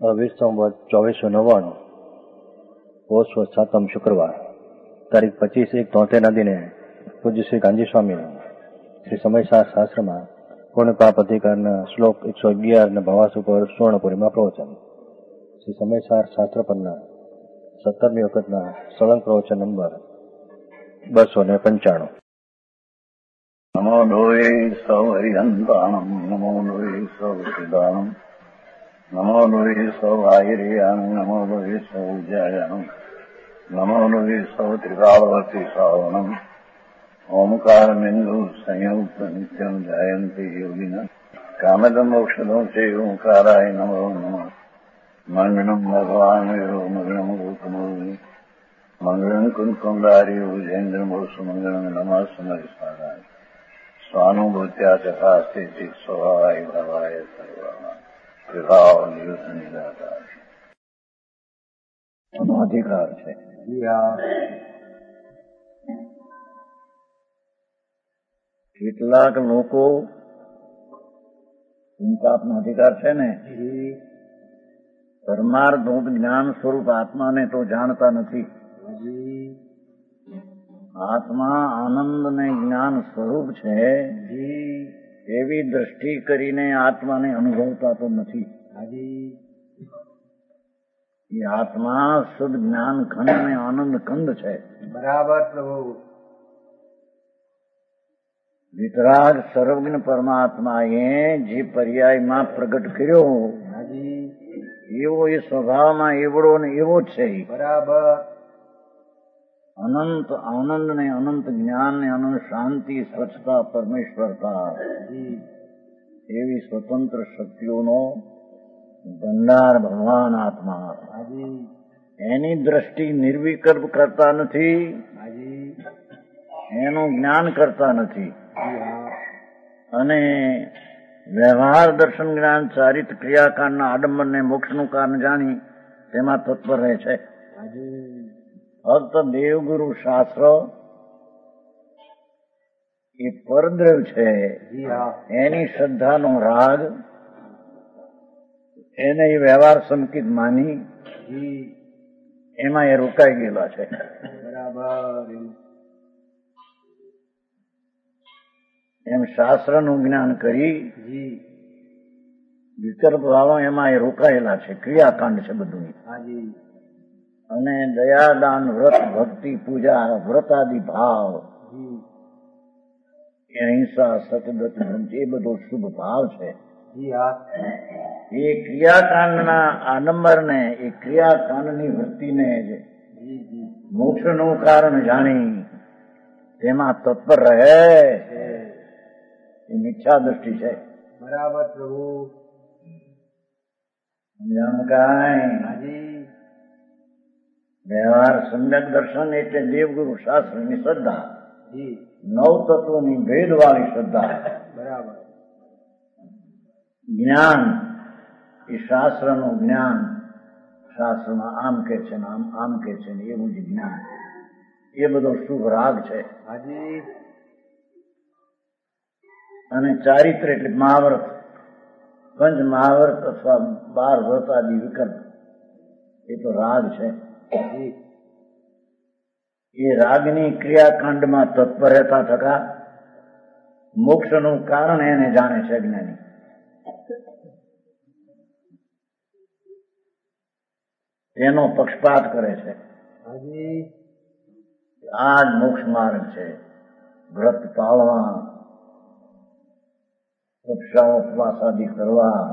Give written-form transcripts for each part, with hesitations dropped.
વિશ્વસંવત 2499 પોષ 7 શુક્રવાર તારીખ 25/1/73 દિને પૂજ્ય શ્રી ગાંધી સ્વામી શ્રી સમયસાર શાસ્ત્રમાં પૂર્ણ પાપ અધિકારના શ્લોક 111 ના ભાવાસ ઉપર સુવર્ણપુરીમાં પ્રવચન. શ્રી સમયસાર શાસ્ત્ર પરના 17મી વખતના સળંગ પ્રવચન નંબર 295. નમો લોહે સૌ હરિહંતાણમ નમો લોહે સૌ સિદ્ધાણમ નમો લોહે સૌ આયર્યાણમ નમો લોહે સૌ ઉજાયાણમ નમો લોહે સૌ ત્રિકાળવતી શ્રાવણમ ઓમકાર બિંદુ સંયુક્ત નિત્યમ જાયંતી યોગિના કામદમ મોક્ષદો છે ઓંકારાય નમો નમઃ. મંગળમ ભગવાન મંગળમ ગૌતમો મંગળમ કુંકુંડારી ઉજેન્દ્રમોષ મંગળમ નમઃ સમરિસ્વાદાય સ્વાનુભૂત્યા ચકાસ્તિ સ્વભાવાય ભવાય સર્વમાં વિભાવ નિયુત નિરાકાર એનો અધિકાર છે. કેટલાક લોકો આપનો અધિકાર છે ને, પરમાર્થ જ્ઞાન સ્વરૂપ આત્માને તો જાણતા નથી. આત્મા આનંદ ને જ્ઞાન સ્વરૂપ છે એવી દ્રષ્ટિ કરીને આત્માને અનુભવતા તો નથી. એ આત્મા શુદ્ધ જ્ઞાન ખંડ ને આનંદ કંદ છે. બરાબર પ્રભુ. વિતરાગ સર્વજ્ઞ પરમાત્માએ જે પર્યાયમાં પ્રગટ કર્યો એવો એ સ્વભાવમાં એવડો ને એવો જ છે. બરાબર. અનંત આનંદ ને અનંત જ્ઞાન ને અનંત શાંતિ સ્વચ્છતા પરમેશ્વરતા એવી સ્વતંત્ર શક્તિઓનો ભંડાર ભગવાન આત્મા. એની દ્રષ્ટિ નિર્વિકલ્પ કરતા નથી, એનું જ્ઞાન કરતા નથી, અને વ્યવહાર દર્શન જ્ઞાન ચારિત ક્રિયાકાંડના આડંબર ને મોક્ષનું કારણ જાણી તેમાં તત્પર રહે છે. ફક્ત દેવગુરુ શાસ્ત્ર એ પરદ્રવ છે. એની શ્રદ્ધાનો રાગ એને એ વ્યવહાર સંકિત માની એમાં એ રોકાઈ ગયેલા છે. બરાબર. એમ શાસ્ત્રનું જ્ઞાન કરી વિકલ્પ ભાવો એમાં એ રોકાયેલા છે. ક્રિયાકાંડ છે બધું. અને દયાદાન વ્રત ભક્તિ પૂજા વ્રતાદિ ભાવ અહિંસા સતદત એ બધો શુભ ભાવ છે. એ ક્રિયાકાંડના આડંબરને એ ક્રિયાકાંડની વૃત્તિને મોક્ષનું કારણ જાણી તેમાં તત્પર રહે એ મિથ્યા દ્રષ્ટિ છે. બરાબર પ્રભુ. વ્યવહાર સમ્યક દર્શન એટલે દેવગુરુ શાસ્ત્રની શ્રદ્ધા, નવ તત્વોની ભેદવાળી શ્રદ્ધા. બરાબર. જ્ઞાન એ શાસ્ત્રનું જ્ઞાન, શાસ્ત્રમાં આમ કે છે ને આમ કે છે ને એવું જ જ્ઞાન, એ બધો શુભ રાગ છે. અને ચારિત્ર એટલે મહાવ્રત, પંચ મહાવ્રત અથવા 12 વ્રત આદિ વિકલ્પ એ તો રાગ છે. એ રાગની ક્રિયાકાંડમાં તત્પર રહેતા થતા મોક્ષનું કારણ એને જાણે છે જ્ઞાની. તેનો પક્ષપાત કરે છે. આ જ મોક્ષ માર્ગ છે. વ્રત પાળવા, તપસ્યા ઉપવાસ આદિ કરવા,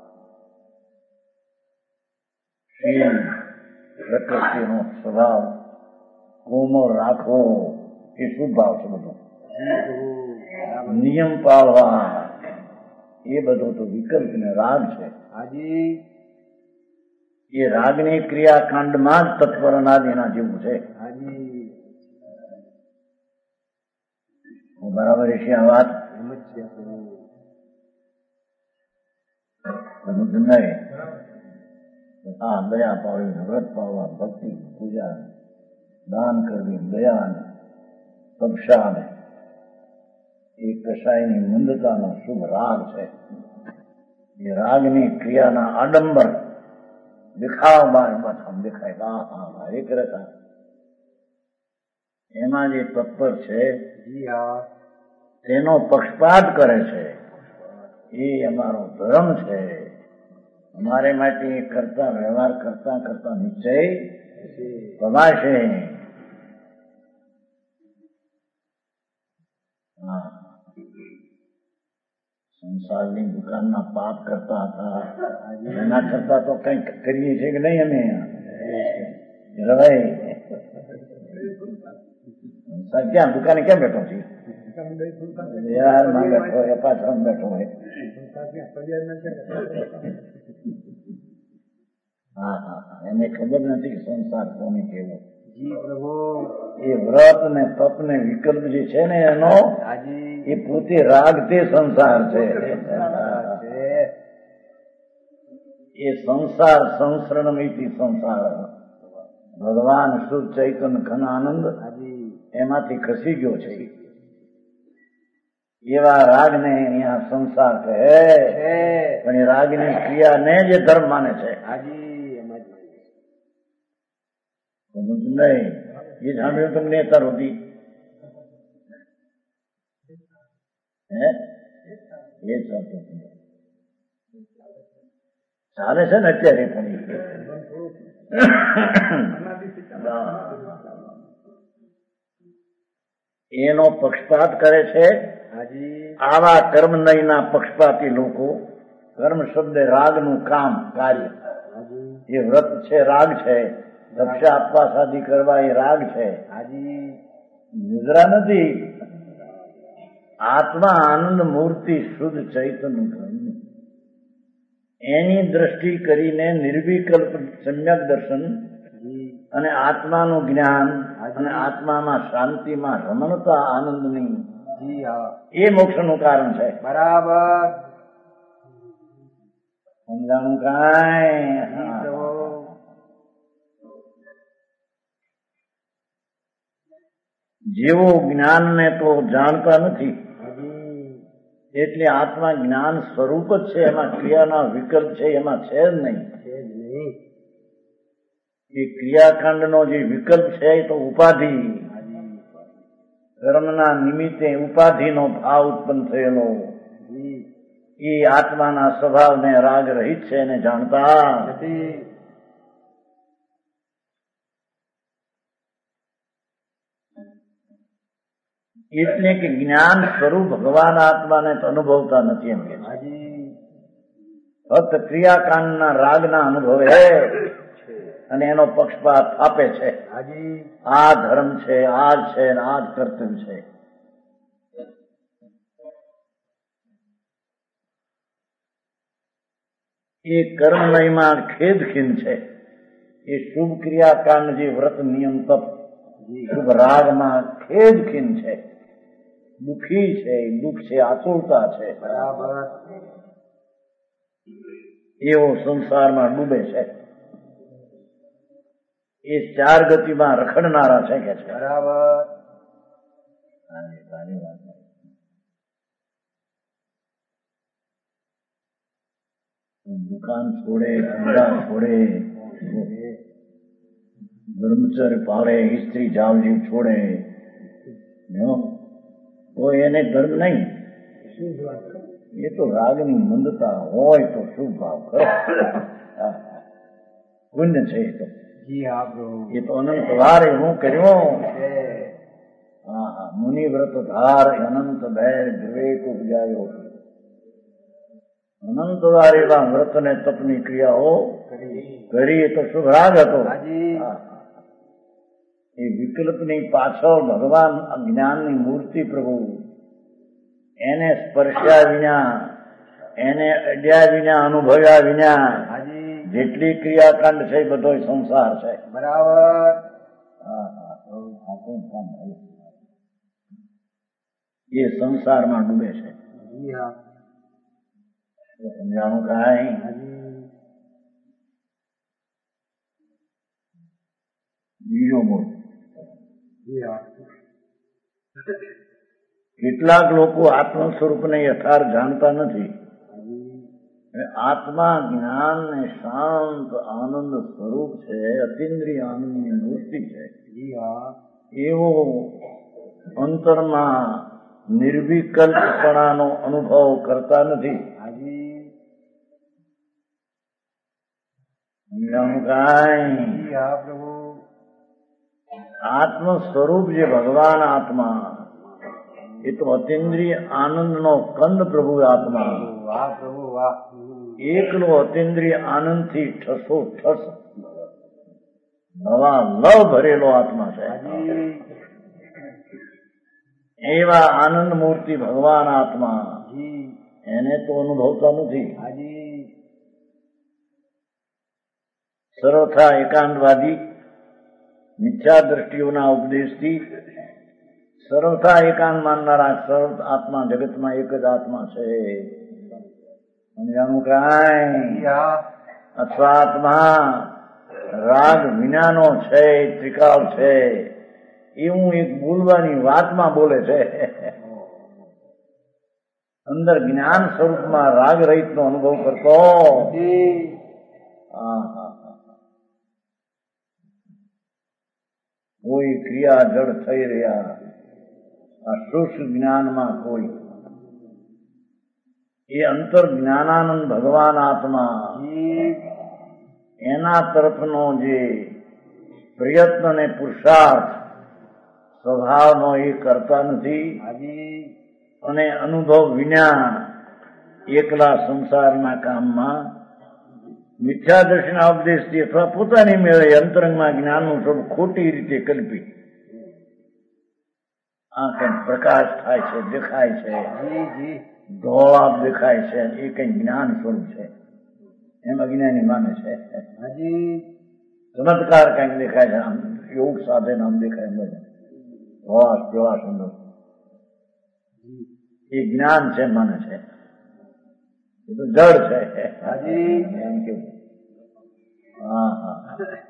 શીલ પ્રકૃતિનો સ્વભાવ કોમળ રાખવો એ શુભ ભાવ છે. બધું નિયમ પાળવા એ બધો તો વિકલ્પ ને રાગ છે. એ રાગની ક્રિયાકાંડમાં જ તત્પર અનાદિના જેવું છે. બરાબર છે આ વાત? નહીં. હા, દયા પાળવી, વ્રત પાળવા, ભક્તિ પૂજા, દાન કરવી, દયા ને તપસ્યા ને એ કસાયની મંદતાનો શુભ રાગ છે. એ રાગની ક્રિયાના આડંબર दिखाओ बार बस हम दिखाएगा हाँ हाँ एक रहता એમાં જે તત્પર છે જી હા તેનો પક્ષપાત કરે છે એ અમારો ધર્મ છે. અમારે માટે કરતા વ્યવહાર કરતા કરતા નિશ્ચય પમાશે. હા સંસારની દુકાનના પાપ કરતા હતા એના કરતા તો કઈક કરીએ છીએ કે નહીં અમે રવાય ક્યાં દુકાને કેમ બેઠો છે યારમાં બેઠો હોય પાછળ બેઠો હોય. હા હા હા એને ખબર નથી કે સંસાર કોને કેવો. જી પ્રભુ એ વ્રત ને તપ ને વિકલ્પ જે છે ને એનો હાજી એ પોતે રાગ તે સંસાર છે. એ સંસાર સંસરણમિતિ સંસાર ભગવાન શુદ્ધ ચૈતન્ય ઘન આનંદ હાજી એમાંથી ખસી ગયો છે. એવા રાગને અહીંયા સંસાર કહે પણ એ રાગની ક્રિયાને જે ધર્મ માને છે હાજી એમ જ સમજ નહીં. એ સાંભળ્યું તમને અત્યાર સુધી હે એ ચાલે છે ને અત્યારે પણ એનો પક્ષપાત કરે છે. હાજી આવા કર્મ નયના પક્ષપાતી લોકો કર્મ શબ્દ રાગનું કામ કાર્ય હાજી એ વ્રત છે રાગ છે. રક્ષા આપવા શાદી કરવા એ રાગ છે. હાજી નિદ્રા નથી. આત્મા આનંદ મૂર્તિ શુદ્ધ ચૈતન્ય ઘન એની દ્રષ્ટિ કરીને નિર્વિકલ્પ સમ્યક દર્શન અને આત્માનું જ્ઞાન અને આત્મામાં શાંતિમાં રમણતા આનંદની જી હા એ મોક્ષનું કારણ છે. બરાબર સમજાણું કાંઈ જી પ્રભુ જેવો જ્ઞાનને તો જાણતા નથી હાજી એટલે આત્મા જ્ઞાન સ્વરૂપ જ છે. એમાં ક્રિયાના વિકલ્પ છે એમાં છે જ નહીં. છે જ નહીં એ ક્રિયાકાંડનો જે વિકલ્પ છે એ તો ઉપાધિ કર્મના નિમિત્તે ઉપાધિનો ભાવ ઉત્પન્ન થયેલો જી એ આત્માના સ્વભાવને રાગ રહિત છે એને જાણતા નથી એટલે કે જ્ઞાન સ્વરૂપ ભગવાન આત્માને તો અનુભવતા નથી એમ કે છે. હાજી ફક્ત ક્રિયાકાંડના રાગના અનુભવે અને એનો પક્ષપાત આપે છે. હાજી આ ધર્મ છે આ જ છે ને આ જ કર્તવ્ય છે. એ કર્મમયમાં ખેદખીન છે. એ શુભ ક્રિયાકાંડ જે વ્રત નિયમ તપ શુભ રાગમાં ખેદખીન છે. દુઃખી છે દુઃખ છે આતુરતા છે. બરાબર એવો સંસારમાં ડૂબે છે. એ ચાર ગતિમાં રખડનારા છે કે છે. બરાબર દુકાન છોડે ધંધા છોડે બ્રહ્મચર્ય પાળે સ્ત્રી જાવજી છોડે તો એને ધર્મ નહીં. એ તો રાગની મંદતા હોય તો શુભ ભાવ કરો પુણ્ય છે. એ તો જી હા પ્રભુ એ તો અનંત વાર હું કર્યો છે હા હા મુનિ વ્રત ધાર અનંત ભેર વિવેક ઉપજાયો. અનંત વાર એવા વ્રત ને તપની ક્રિયાઓ કરી એ તો શુભ રાગ હતો. હાજી એ વિકલ્પની પાછળ ભગવાન જ્ઞાનની મૂર્તિ પ્રભુ એને સ્પર્શ્યા વિના એને અડ્યા વિના અનુભવ્યા વિના હાજી જેટલી ક્રિયાકાંડ છે એ બધો સંસાર છે. બરાબર એ સંસારમાં ડૂબે છે. જી હા સમજાણું કાંઈ હાજી બીજો મૂળ જી હા કેટલાક લોકો આત્મ સ્વરૂપને યથાર્થ જાણતા નથી આત્મા જ્ઞાન ને શાંત આનંદ સ્વરૂપ છે, અતિન્દ્રિય આનંદની મૂર્તિ છે. જી હા. એવો અંતરમાં નિર્વિકલ્પપણાનો અનુભવ કરતા નથી. હાજી. કાંઈ જી હા પ્રભુ. આત્મ સ્વરૂપ જે ભગવાન આત્મા, એ તો અતિન્દ્રિય આનંદનો કંદ પ્રભુ આત્મા. વાહ પ્રભુ વાહ. એકલો અતિન્દ્રિય આનંદથી ઠસો ઠસ નવા લવ ભરેલો આત્મા છે. હાજી. એવા આનંદ મૂર્તિ ભગવાન આત્મા, જી. એને તો અનુભવતા નથી. હાજી. સર્વથા એકાંતવાદી મિથ્યા દ્રષ્ટિઓના ઉપદેશથી સર્વથા એકાંત માનનારા સર્વ આત્મા જગતમાં એક જ આત્મા છે. સમજાણું કાંઈ? જી હા. અથવા આત્મા રાગ વિનાનો છે, ત્રિકાળ છે, એવું એક બોલવાની વાતમાં બોલે છે. અંદર જ્ઞાન સ્વરૂપમાં રાગ રહિતનો અનુભવ કરતો. જી. કોઈ ક્રિયા જડ થઈ રહ્યા, આ શુષ્ક જ્ઞાનમાં કોઈ એ અંતર જ્ઞાનાનંદ ભગવાન આત્મા, જી. એના તરફનો જે પ્રયત્ન ને પુરુષાર્થ સ્વભાવનો એ કરતા નથી. હાજી. અને અનુભવ વિના એકલા સંસારના કામમાં મિથ્યાદર્શના ઉપદેશથી અથવા પોતાની મેળે અંતરંગમાં જ્ઞાનનું સ્વરૂપ ખોટી રીતે કલ્પી આ કઈ પ્રકાશ થાય છે, દેખાય છે, જી જી. ધોળાપ દેખાય છે, એ કઈ જ્ઞાન સ્વરૂપ છે એમ અજ્ઞાની માને છે. હાજી. ચમત્કાર કઈક દેખાય છે, આમ યોગ સાધન આમ દેખાય બધે ધોળાશ પ્રવાસ અંદર એ જ્ઞાન છે માને છે. એ તો જડ છે. હાજી. એમ કેવું? હા હા.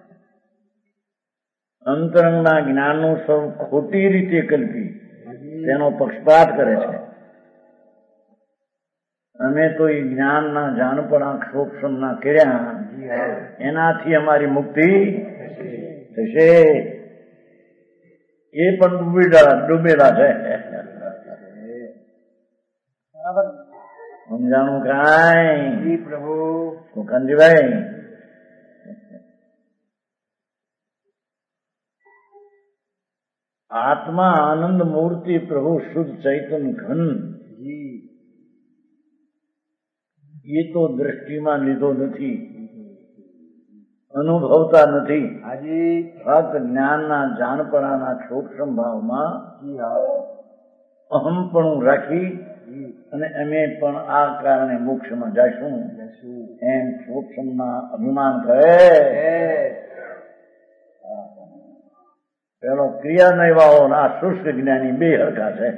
અંતરંગના જ્ઞાનનું સ્વરૂપ ખોટી રીતે કલ્પી તેનો પક્ષપાત કરે છે. અમે તો એ જ્ઞાનના જાણપણા ક્ષોક્ષમના કર્યા, એનાથી અમારી મુક્તિ થશે. એ પણ ડૂબેલા છે. સમજાણું કાંઈ? પ્રભુ. કાનજીભાઈ, આત્મા આનંદ મૂર્તિ પ્રભુ શુદ્ધ ચૈતન ઘન, એ તો દ્રષ્ટિમાં લીધો નથી, અનુભવતા નથી. ફક્ત જ્ઞાનના જાણપણાના સૂક્ષ્મ ભાવમાં અહમપણું રાખી અને અમે પણ આ કારણે મોક્ષમાં જઈશું એમ સૂક્ષ્મમાં અભિમાન કરે. પેલો ક્રિયા નૈવાઓ આ શુષ્ક જ્ઞાની બે હરખા છે.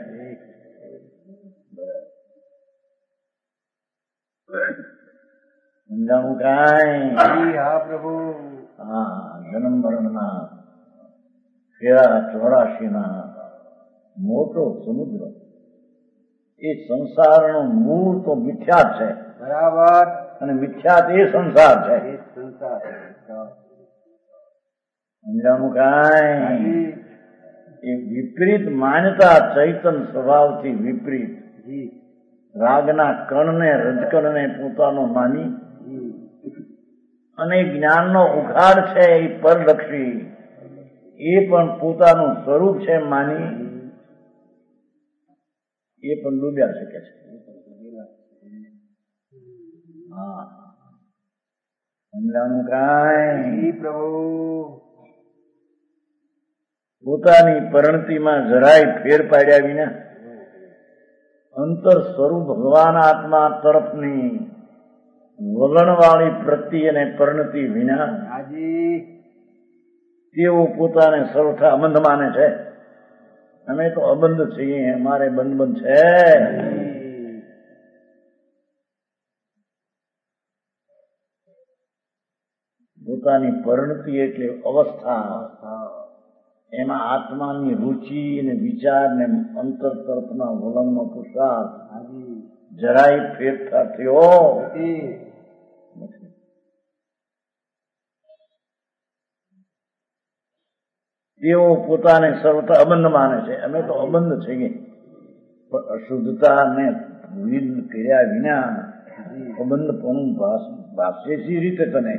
સમજાવું કાંઈ? હા પ્રભુ. હા, જન્મ મરણના ફેરા 84ના મોટો સમુદ્ર, એ સંસારનું મૂળ તો મિથ્યાત છે. બરાબર. અને મિથ્યાત એ સંસાર છે. સમજાવું કાંઈ? એ વિપરીત માન્યતા ચૈતન સ્વભાવથી વિપરીત રાગના કણને રજકણને પોતાનો માની અને જ્ઞાનનો ઉઘાડ છે એ પરલક્ષી, એ પણ પોતાનું સ્વરૂપ છે માની એ પણ ડૂબ્યા શકે છે. હા, સમજાણું કાંઈ? પ્રભુ. પોતાની પરિણતિમાં જરાય ફેર પાડ્યા વિના અંતર સ્વરૂપ ભગવાન આત્મા તરફની વલણવાળી પ્રતિ અને પરિણતિ વિના તેઓ પોતાને સર્વથા અબંધ માને છે. અમે તો અબંધ છીએ, અમારે બંધ છે. પોતાની પરિણતિ એટલે અવસ્થા, એમાં આત્માની રુચિ અને વિચાર ને અંતર તરફના વલણનો પુરુષાર્થ હાજી જરાય ફેરફાર થયો નથી. નથી. તેઓ પોતાને સર્વતા અબંધ માને છે. અમે તો અબંધ છીએ, પણ અશુદ્ધતાને ભૂલી કર્યા વિના અબંધ પણ ભાષે સી રીતે તને?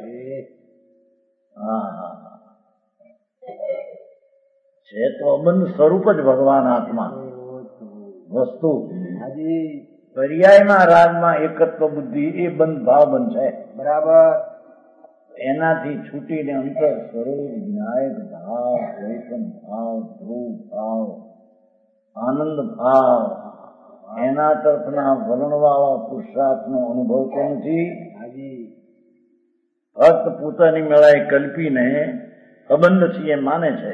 હા હા છે તો અબંધ સ્વરૂપ જ ભગવાન આત્મા વસ્તુ. હાજી પર્યાયમાં રાગમાં એકત્વ બુદ્ધિ એ બંધ ભાવ બંધ છે. બરાબર. એનાથી છૂટીને અંતર સ્વરૂપ વિનાયક ભાવ, ચૈતન ભાવ, ધ્રુવ ભાવ, આનંદ ભાવ, એના તરફના વલણવાળા પુરુષાર્થનો અનુભવ તો નથી. હાજી ફક્ત પોતાની મેળાએ કલ્પીને અબંધ છીએ માને છે.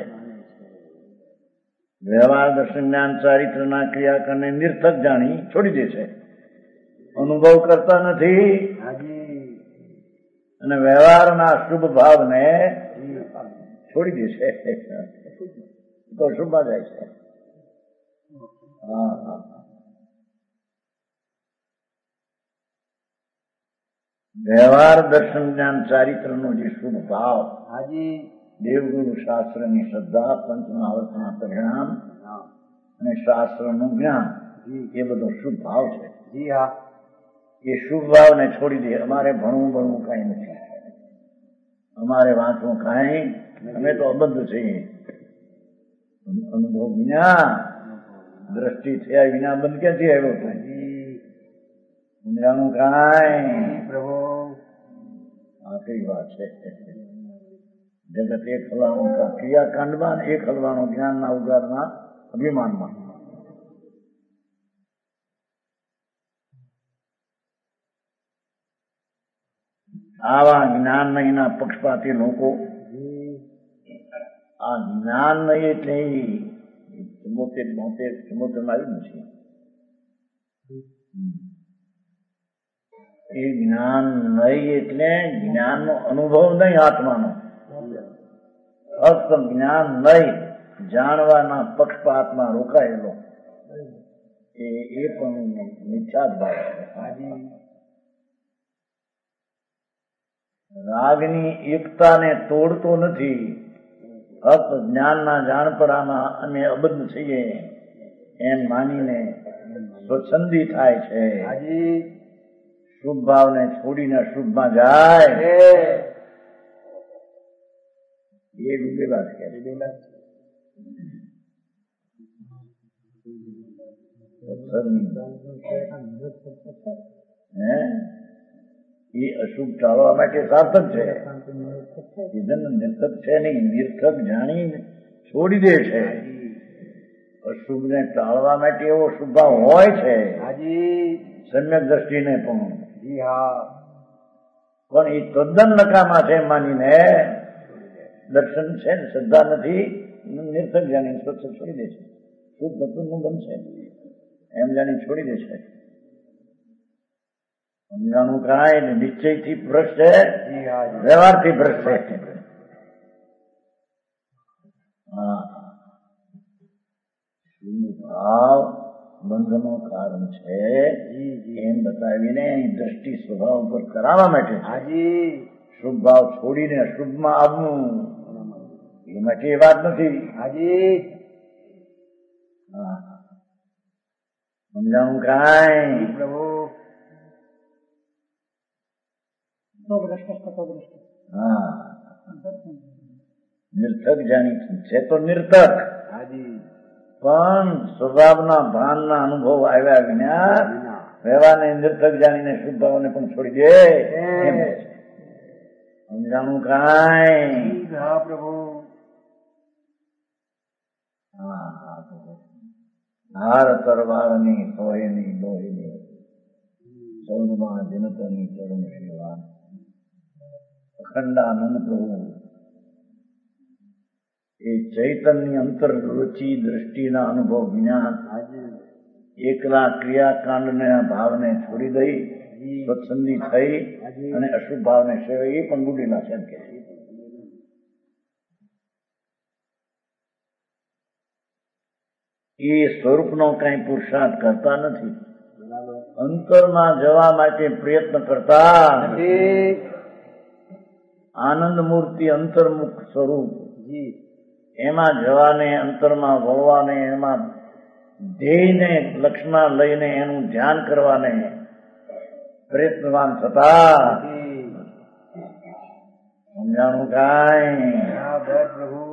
વ્યવહાર દર્શન જ્ઞાન ચારિત્રના ક્રિયાકરણને નિર્થક જાણી છોડી દે છે. અનુભવ કરતા નથી હાજી અને વ્યવહારના શુભ ભાવને છોડી દે છે. તો શુભમાં જાય છે. હા હા વ્યવહાર દર્શન જ્ઞાન ચારિત્રનો જે શુભ ભાવ, હાજી દેવગુરુ શાસ્ત્રની શ્રદ્ધા, પંચમહાવર્તના પરિણામ અને શાસ્ત્રનું જ્ઞાન, એ બધો શુભ ભાવ છે. જી હા એ શુભ ભાવને છોડી દે. અમારે ભણવું કાંઈ નથી, અમારે વાંચવું કાંઈ, અમે તો અબદ્ધ છીએ. અનુભવ વિના, દ્રષ્ટિ થયા વિના બંધ ક્યાંથી આવ્યો છે? સમજાણું કાંઈ? પ્રભુ આ કઈ વાત છે? જગત એક હલવાનું ક્રિયાકાંડમાં, એક હલવાનું જ્ઞાનના ઉગારના અભિમાનમાં. આવા જ્ઞાન નહીંના પક્ષપાતી લોકો, આ જ્ઞાન નહીં એટલે 74 આવ્યું નથી. એ જ્ઞાન નહીં એટલે જ્ઞાનનો અનુભવ નહીં આત્માનો, ફક્ત જ્ઞાન નહીં જાણવાના પક્ષપાતમાં રોકાયેલો એ પણ મિથ્યા જ ભાવ છે. રાગની એકતાને તોડતો નથી, ફક્ત જ્ઞાનના જાણપડામાં અમે અબદ્ધ છીએ એમ માનીને સ્વચ્છંદી થાય છે. શુભ ભાવને છોડીને અશુભમાં જાય એ ડૂબેલા છે. એ અશુભ ટાળવા માટે સાર્થક છે. નિર્થક છે નહીં, નિર્થક જાણી છોડી દે છે. અશુભ ને ટાળવા માટે એવો શુભ ભાવ હોય છે, સમ્યક દ્રષ્ટિને પણ. પણ એ તદ્દન નકામા છે માનીને દર્શન છે ને શ્રદ્ધા નથી, નિર્થક જાણી સ્વચ્છ છોડી દે છે. શુભ ભક્તનું બનશે એમ જાણી છોડી દે છે. સમજાણું કાંઈ? નિશ્ચયથી ભ્રષ્ટ છે, વ્યવહારથી ભ્રષ્ટ છે. હા, શુભ ભાવ બંધનો કારણ છે એમ બતાવીને એની દ્રષ્ટિ સ્વભાવ ઉપર કરાવવા માટે શુભ ભાવ છોડીને અશુભમાં આવવું એ માટે એ વાત નથી. સમજાણું કાંઈ? હા, નિર્થક જાણી છે તો નિર્થક, પણ સ્વભાવના ભાનના અનુભવ આવ્યા વિના વ્યવહારને નિર્થક જાણીને શુભ ભાવને પણ છોડી દે એમ. સમજાણું કાંઈ? પ્રભુ હાર તરવારની સોયની લોહીની ચૌદમાં જનતની ચરણ સેવા. અખંડાનંદ પ્રભુ એ ચૈતન્ય અંતર રુચિ દ્રષ્ટિના અનુભવ વિના એકલા ક્રિયાકાંડના ભાવને છોડી દઈ સ્વચ્છંદી થઈ અને અશુભ ભાવને સેવા એ પણ બુડેલા છે એમ કે. એ સ્વરૂપનો કઈ પુરુષાર્થ કરતા નથી. અંતરમાં જવા માટે પ્રયત્ન કરતા નથી. આનંદ મૂર્તિ અંતર્મુખ સ્વરૂપ જી એમાં જવાને, અંતરમાં વળવાને, એમાં ધ્યેયને લક્ષ્યમાં લઈને એનું ધ્યાન કરવાને પ્રયત્નવાન થતા જી સમજાણું કાંઈ? બરાબર પ્રભુ.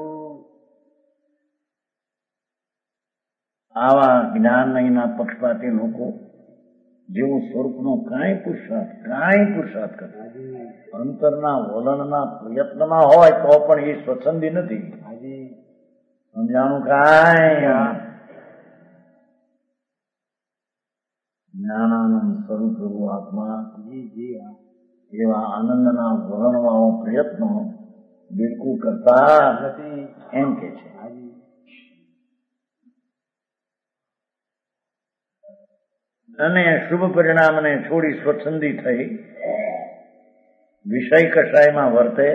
આવા જ્ઞાન અહીંના પક્ષપાતી લોકો જેવું સ્વરૂપનો કાંઈ પુરુષાર્થ કરે હાજી અંતરના વલણના પ્રયત્નમાં હોય તો પણ એ સ્વચ્છંદી નથી. હાજી સમજાણું કાંઈ? જ્ઞાનાનંદ સ્વરૂપ પ્રભુ આત્મા જી જી હા એવા આનંદના વલણવાળો પ્રયત્નો બિલકુલ કરતા નથી. એમ કે છે. હાજી અને શુભ પરિણામને છોડી સ્વચ્છંદી થઈ વિષય કષાયમાં વર્તે,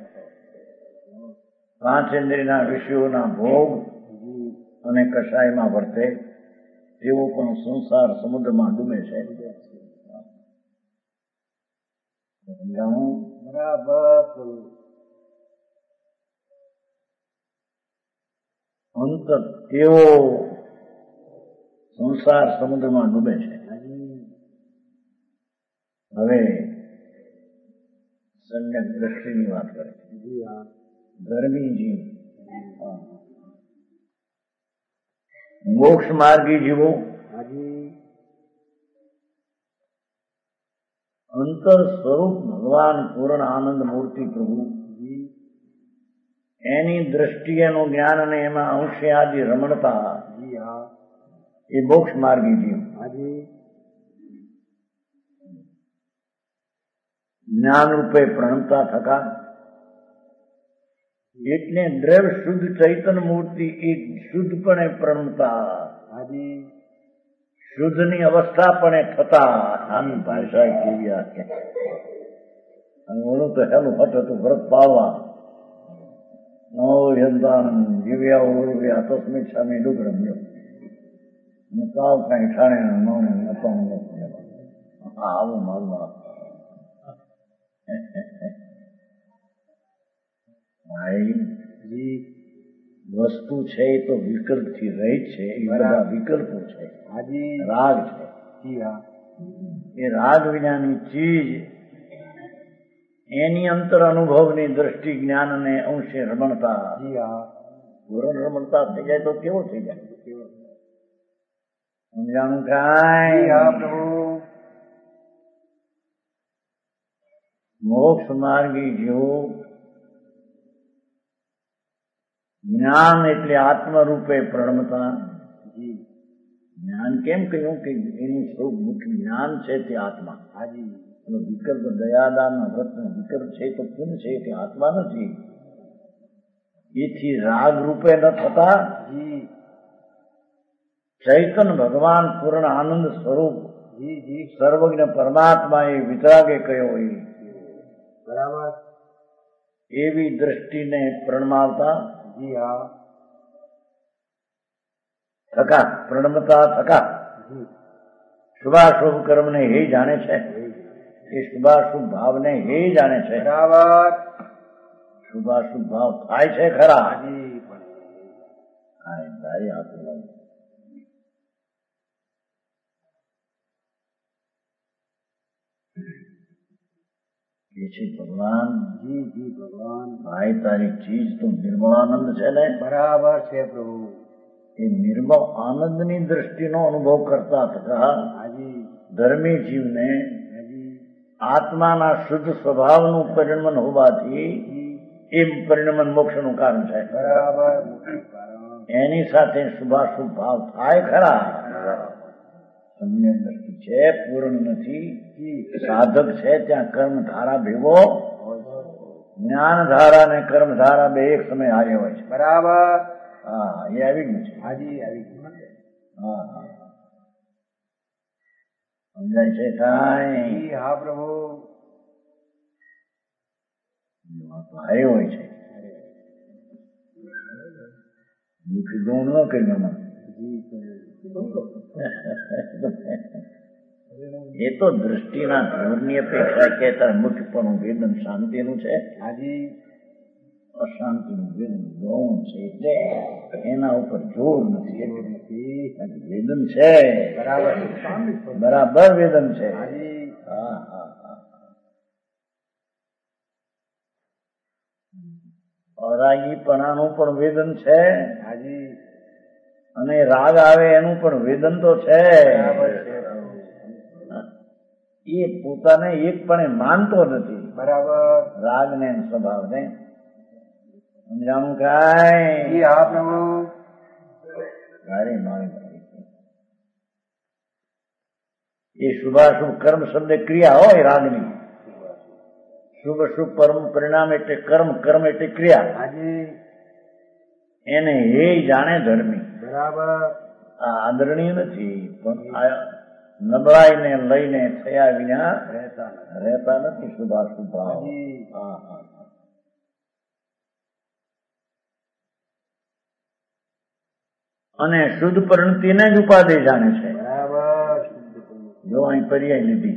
પાંચ ઇન્દ્રિયના વિષયોના ભોગ અને કષાયમાં વર્તે, તેઓ પણ સંસાર સમુદ્રમાં ડૂબે છે. સમજાણું? બરાબર પ્રભુ. અંતર તેઓ સંસાર સમુદ્રમાં ડૂબે છે. હાજી હવે સમ્યક દ્રષ્ટિની વાત કરે છે. જી હા ધર્મી જીવ, મોક્ષ માર્ગી જીવો હાજી અંતર સ્વરૂપ ભગવાન પૂર્ણ આનંદ મૂર્તિ પ્રભુ જી એની દ્રષ્ટિ, એનું જ્ઞાન અને એમાં અંશે આદિ રમણતા જી હા એ મોક્ષ માર્ગી જીવ હાજી જ્ઞાન રૂપે પ્રણમતા થકા એટલે દ્રવ્ય શુદ્ધ ચૈતન મૂર્તિ એ શુદ્ધપણે પ્રણમતા, હાજી શુદ્ધની અવસ્થા પણ થતા. આની ભાષા કેવી આ છે. અને ઓલું તો હેલું હટ હતું વ્રત પાળવા નો યંતાન જીવ્યા ઓળવ્યા તસ્મિત સામે ડુગ રમ્યો ને તાવ કાંઈ ઠાણે નોને નપાનું આવું મારું જી વસ્તુ છે એ તો વિકલ્પ થી રહિત છે. એ બધા વિકલ્પો છે. હાજી રાગ છે. જી હા એ રાગ વિનાની ચીજ એની અંતર અનુભવની દ્રષ્ટિ જ્ઞાન અને અંશે રમણતા, જી હા પૂર્ણ રમણતા થઈ જાય તો કેવો થઈ જાય? સમજાણું કાંઈ? જી હા પ્રભુ. મોક્ષ માર્ગી જેવો જ્ઞાન એટલે આત્મરૂપે પ્રણમતા. જી જ્ઞાન કેમ કહ્યું કે એનું સ્વરૂપ મુખ્ય જ્ઞાન છે તે આત્મા. હાજી એનો વિકલ્પ દયાદાન વ્રત વિકલ્પ છે તો કેમ છે કે આત્મા નથી. એથી રાગ રૂપે ન થતા જી ચૈતન ભગવાન પૂર્ણ આનંદ સ્વરૂપ જી જી સર્વજ્ઞ પરમાત્મા એ વિતરાગે કયો એ બરાબર. એવી દ્રષ્ટિને પ્રણમાવતા જી હા થકા, પ્રણમતા થકા જી શુભાશુભ કર્મને હે જાણે છે. એ શુભાશુભ ભાવને હે જાણે છે. બરાબર. શુભાશુભ ભાવ થાય છે ખરા. હાજી પણ હા, તારી હાથે લાગે. એ છે ભગવાન જી જી ભગવાન. ભાઈ તારી ચીજ તો નિર્મળાનંદ છે ને. બરાબર છે પ્રભુ. એ નિર્મળ આનંદની દ્રષ્ટિનો અનુભવ કરતા થતા હાજી ધર્મી જીવને હાજી આત્માના શુદ્ધ સ્વભાવનું પરિણમન હોવાથી એ પરિણમન મોક્ષનું કારણ છે. બરાબર. એની સાથે શુભાશુભ ભાવ થાય ખરા. સમ્યક દ્રષ્ટિ છે, પૂર્ણ નથી. સાધક છે ત્યાં કર્મધારા ભેગો, જ્ઞાન ધારા ને કર્મધારા બે એક સમય હારે હોય છે. બરાબર. હા, એ આવી ગયું છે. હાજી આવી ગયું. હા હા, સમજાય છે કાંઈ? જી હા પ્રભુ. હારે હોય છે. મુખી ગુણ ન કહી મને. જી એ તો દ્રષ્ટિના ધોરની અપેક્ષા કહેતા મુખ્યપણું વેદન શાંતિનું છે, હાજી અશાંતિનું વેદન ગૌણ છે, એટલે એના ઉપર જોર નથી. વેદન છે, બરાબર બરાબર વેદન છે. હાજી હા હા હા. અરાગીપણાનું પણ વેદન છે, હાજી અને રાગ આવે એનું પણ વેદન તો છે. બરાબર છે એ પોતાને એકપણે માનતો નથી, બરાબર રાગ ને સ્વભાવ ને. સમજાણું કાંઈ? જી હા પ્રભુ મારી મારી એ શુભાશુભ કર્મ શબ્દ ક્રિયા હોય રાગની. શુભ શુભ પરમ પરિણામ એટલે કર્મ, કર્મ એટલે ક્રિયા. હાજી એને એ જાણે ધર્મી. બરાબર આ આદરણીય નથી, પણ આ નબળાઈને લઈને થયા વિના રહેતા નથી શુભાશુભ ભાવ. હાજી હા હા. અને શુદ્ધ પરિણતિને જ ઉપાધિ જાણે છે. બરાબર જો અહીં પર્યાય લીધી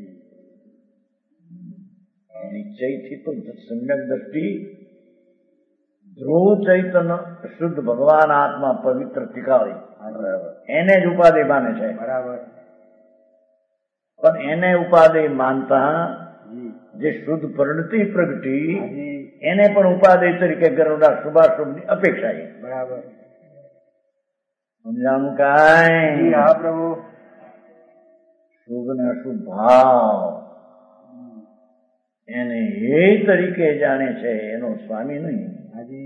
નિશ્ચયથી તો સમ્યક દ્રષ્ટિ ધ્રુવ ચૈતન્ય શુદ્ધ ભગવાન આત્મા પવિત્ર ટીકાવી એને જ ઉપાધિ માને છે. બરાબર પણ એને ઉપાધિ માનતા જી જે શુદ્ધ પરિણતિ પ્રગટી હાજી એને પણ ઉપાધિ તરીકે ગરુડા શુભાશુભની અપેક્ષા છે. બરાબર સમજાણું કાંઈ? જી હા પ્રભુ શુભ ને અશુભ ભાવ એને એ તરીકે જાણે છે, એનો સ્વામી નહીં. હાજી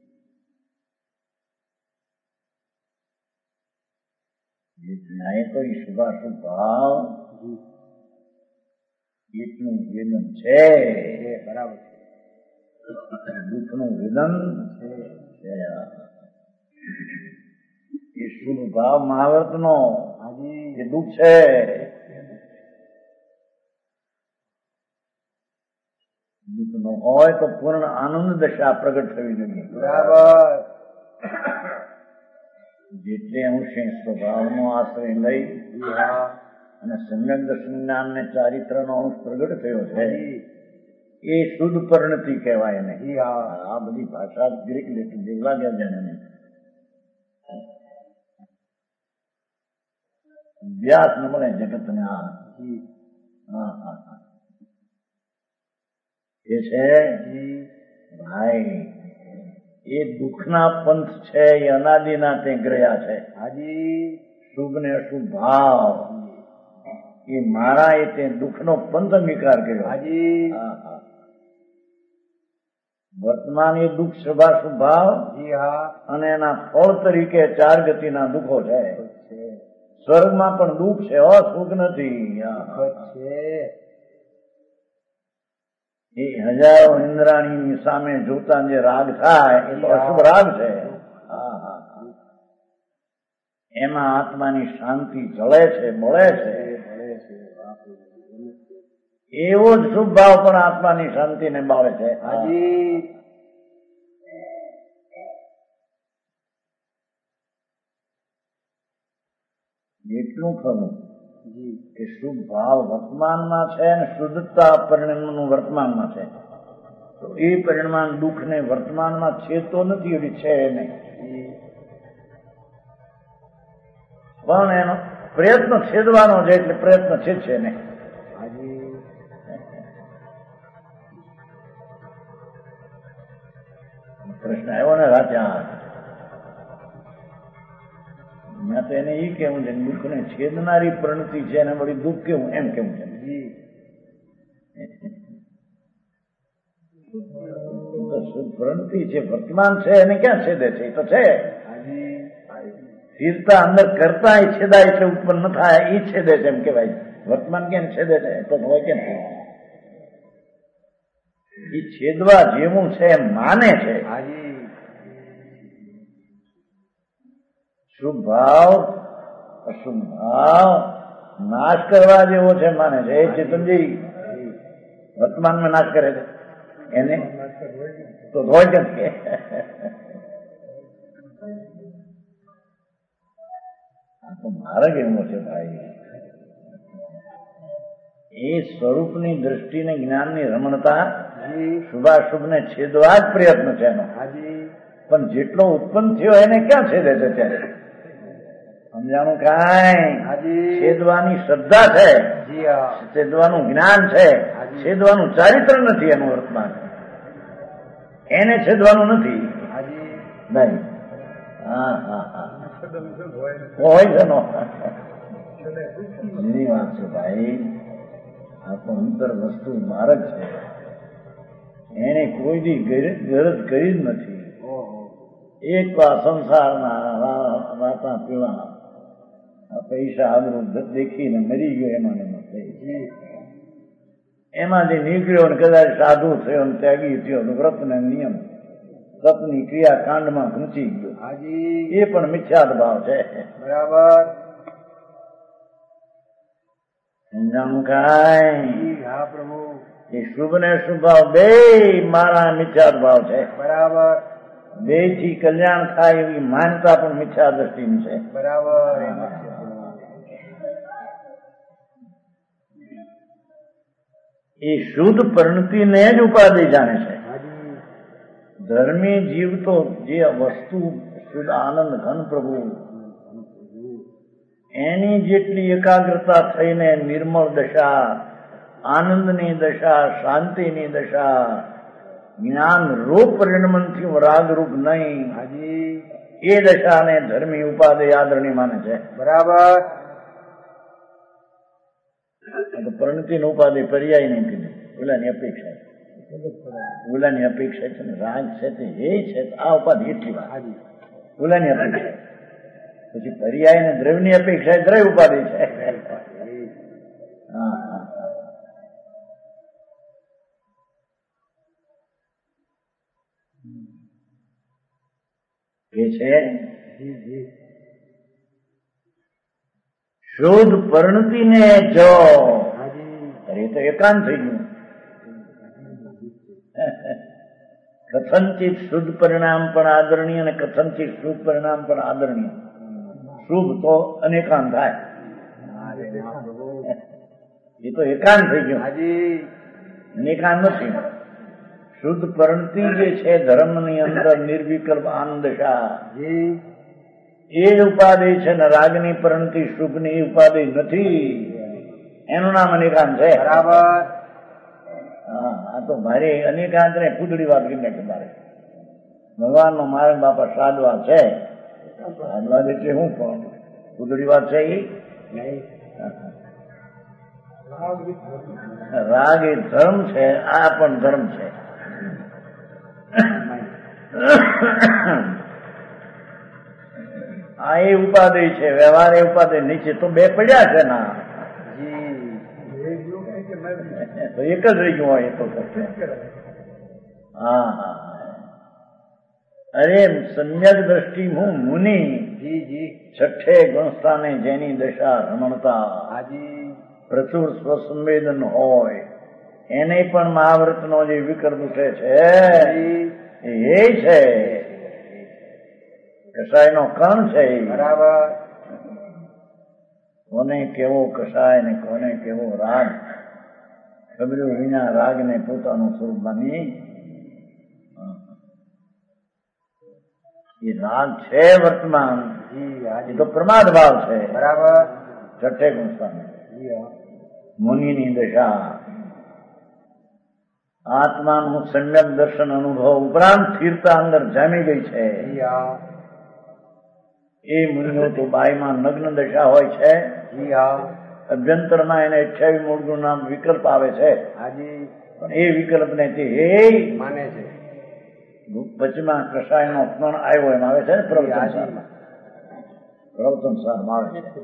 જે જ્ઞાએ તો એ શુભાશુભ ભાવ જી એટલું વેદન છે, છે બરાબર દુઃખનું વેદન છે છે. એ શુભ ભાવ મહાવર્તનો હાજી એ દુઃખ છે. દુઃખ નો હોય તો પૂર્ણ આનંદ દશા પ્રગટ થવી જોઈએ. બરાબર જેટલે અંશે સ્વભાવનો આશ્રય લઈ જી હા અને સમ્યક દર્શન જ્ઞાન ને ચારિત્રનો અંશ પ્રગટ થયો છે, હાજી એ શુદ્ધ પરિણતિ કહેવાય નહીં. જી હા આ બધી ભાષા ગ્રીક લેતી દેવલા ગયા જાણે વ્યાસ ન મળે જગત ને. આ જી હા હા હા એ છે જી ભાઈ, એ દુઃખના પંથ છે, એ અનાદિના તે ગ્રહ્યા છે. હાજી શુભ ને અશુભ ભાવ એ મારા એ તે દુઃખનો પંથ અંગીકાર કર્યો. હાજી હા હા. વર્તમાન એ દુઃખ શુભાશુભ ભાવ જી હા અને એના ફળ તરીકે ચાર ગતિના દુઃખો છે. છે સ્વર્ગમાં પણ દુઃખ છે, સુખ નથી. હા, હા. છે એ હજારો ઇન્દ્રાણીની સામે જોતા જે રાગ થાય એ તો અશુભ રાગ છે. હા હા હા. એમાં આત્માની શાંતિ જળે છે, બળે છે. એવો જ શુભ ભાવ પણ આત્માની શાંતિને બાળે છે. હાજી એટલું ખરું જી કે શુભ ભાવ વર્તમાનમાં છે અને શુદ્ધતા પરિણામનું વર્તમાનમાં છે. તો એ પરિણામ દુઃખને વર્તમાનમાં છેદતો નથી, એવી છે નહીં. પણ એનો પ્રયત્ન છેદવાનો છે, એટલે પ્રયત્ન છેદશે નહીં. હાજી પ્રશ્ન આવ્યો ને રાજા, મેં તો એને એ કેવું છે દુઃખને છેદનારી પ્રણતિ છે એને વળી દુઃખ કેવું એમ કેવું છે. જી તો શુદ્ધ પ્રણતિ છે, વર્તમાન છે, એને ક્યાં છેદે છે? એ તો છે. હાજી સ્થિરતા અંદર કરતા એ છેદાય છે, ઉત્પન્ન ન થાય એ છેદે છે એમ કેવાય. વર્તમાન કેમ છેદે છે? તો હોય કેમ? એ છેદવા જેવું છે એમ માને છે. હાજી શુભ ભાવ અશુભ ભાવ નાશ કરવા જેવો છે માને છે. એ ચેતનજી વર્તમાનમાં નાશ કરે છે એને તો હોય કેમ કે? આ તો માર્ગ એવો છે ભાઈ. એ સ્વરૂપની દ્રષ્ટિને જ્ઞાનની રમણતા જી શુભાશુભને છેદવા જ પ્રયત્ન છે એનો. હાજી પણ જેટલો ઉત્પન્ન થયો એને ક્યાં છેદે છે ત્યારે? સમજાણું કાંઈ? હાજી છેદવાની શ્રદ્ધા છે, જી હા છેદવાનું જ્ઞાન છે, છેદવાનું ચારિત્ર નથી એનું વર્તમાન. એને છેદવાનું નથી. હાજી નહીં. હા હા હા હોય છે નો જુદી વાત છે ભાઈ. આ તો અંતર વસ્તુ માર્ગ છે, એને કોઈ દી ગરજ કરી જ નથી. ઓહો એક વાર સંસારના વાતા પીવા આ પૈસા આબરૂ દેખીને મરી ગયો એમાં ને એમાં થઈ. જી એમાંથી નીકળ્યો ને કદાચ સાધુ થયો ને ત્યાગી થયો ને વ્રત ને નિયમ તપની ક્રિયા કાંડમાં ઘૂંચી ગયો. હાજી એ પણ મિથ્યાદ ભાવ છે. બરાબર સમજાણું કાંઈ? જી હા પ્રભુ એ શુભ ને શુભ ભાવ બે મારા મિથ્યાદ ભાવ છે. બરાબર બે થી કલ્યાણ થાય એવી માન્યતા પણ મિથ્યા દ્રષ્ટિની છે. બરાબર એ શુદ્ધ પરિણતિને જ ઉપાધિ જાણે છે. હાજી ધર્મી જીવ તો જે વસ્તુ શુદ્ધ આનંદ ઘન પ્રભુ એની જેટલી એકાગ્રતા થઈને નિર્મળ દશા, આનંદની દશા, શાંતિની દશા, જ્ઞાન રૂપ પરિણમનથી રાગરૂપ નહીં, હાજી એ દશાને ધર્મી ઉપાધિ આદરણી માને છે. બરાબર પરિણતિ ઉપાધિ પર્યાય નહીં કીધી. ઓલાની અપેક્ષા ઓલાની અપેક્ષા છે ને રાગ છે તે એ છે આ ઉપાધિ એટલી વાત. હાજી ઓલાની અપેક્ષા પછી પર્યાય ને દ્રવ્યની અપેક્ષા દ્રવ્ય ઉપાધિ છે. હા હા એ છે જી જી શુદ્ધ પરિણતિને જો હાજી અરે એ તો એકાંત થઈ ગયું. કથનચિત શુદ્ધ પરિણામ પણ આદરણીય અને કથનચિત શુભ પરિણામ પણ આદરણીય. શુભ તો અનેકાંત થાય, એ તો એકાંત થઈ ગયું. હાજી અનેકાંત નથી. શુદ્ધ પરિણતિ જે છે ધર્મની અંદર નિર્વિકલ્પ આનંદ દશા, જી એ જ ઉપાધિ છે ને રાગની પરિણતિ શુભની ઉપાધિ નથી. એનું નામ અનેકાંત છે. બરાબર હા આ તો મારે અનેકાંત ને પૂતળી વાત કરી નાખી. મારે ભગવાનનો મારે બાપા સાદવા છે. સાદવાદ એટલે હું પણ પૂતળી વાત છે. એ નહીં રાગ એ ધર્મ છે, આ પણ ધર્મ છે. આ એ ઉપાધિ છે, વ્યવહાર એ ઉપાધિ નીચે તો બે પડ્યા છે ના, તો એક જ રહી ગયું હોય. તો હા હા અરે સમ્યક દ્રષ્ટિ હું મુનિ જી જી છઠ્ઠે ગુણસ્થાને જેની દશા રમણતા હાજી પ્રચુર સ્વસંવેદન હોય એને પણ મહાવ્રતનો જે વિકલ્પ ઉઠે છે એ છે કસાયનો કણ છે. બરાબર કોને કેવો કસાય ને કોને કેવો રાગ ખબર્યું વિના રાગને પોતાનું સ્વરૂપ માની. એ રાગ છે વર્તમાન, એ તો પ્રમાદ ભાવ છે. બરાબર છઠ્ઠે ગુણસ્થાન મુનિની દશા આત્માનું સમ્યક દર્શન અનુભવ ઉપરાંત સ્થિરતા અંદર જામી ગઈ છે. એ મુનિઓ તો બાયમાં નગ્ન દશા હોય છે. અભ્યંતરમાં એને 28 મૂળ ગુણ નામ વિકલ્પ આવે છે. પણ એ વિકલ્પને તે હે માને છે. વચમાં કસાયનો કણ આવ્યો એમ આવે છે ને પ્રવચનસારમાં આવે છે.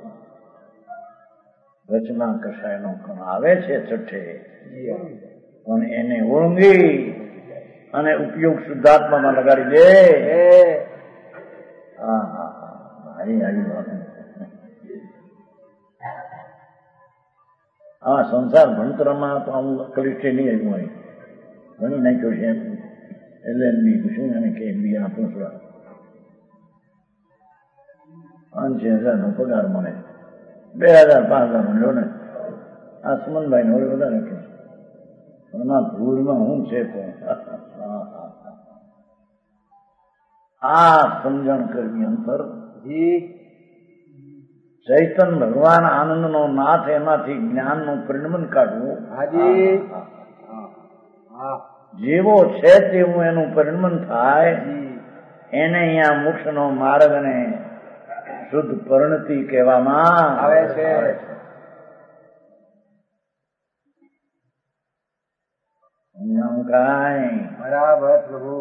વચમાં કસાયનો કણ આવે છે છઠ્ઠે, પણ એને ઓળંગી અને ઉપયોગ શુદ્ધાત્મામાં લગાડી દે. હા હા હા હારી હારી વાત. હા સંસાર ભણતરમાં તો આમ કલિષ્ઠે નહીં આવ્યું હોય, ભણી નાખ્યો છે એટલે શું એને કે બીજા પૂછવા 5,000 નો પગાર મળે, 2,000 5,000 મળ્યો ને આ સુમનભાઈ ને વડે વધારે કે એમાં ધૂળમાં હું છે પણ આ સમજણ કરવી અંતર જી ચૈતન ભગવાન આનંદ નો નાથ, એમાંથી જ્ઞાન નું પરિણમન કાઢવું. હાજી હા જેવો છે તેવું એનું પરિણમન થાય, એને અહીંયા મોક્ષ નો માર્ગ અને શુદ્ધ પરિણતિ કહેવામાં આવે છે. કાંઈ બરાબર પ્રભુ.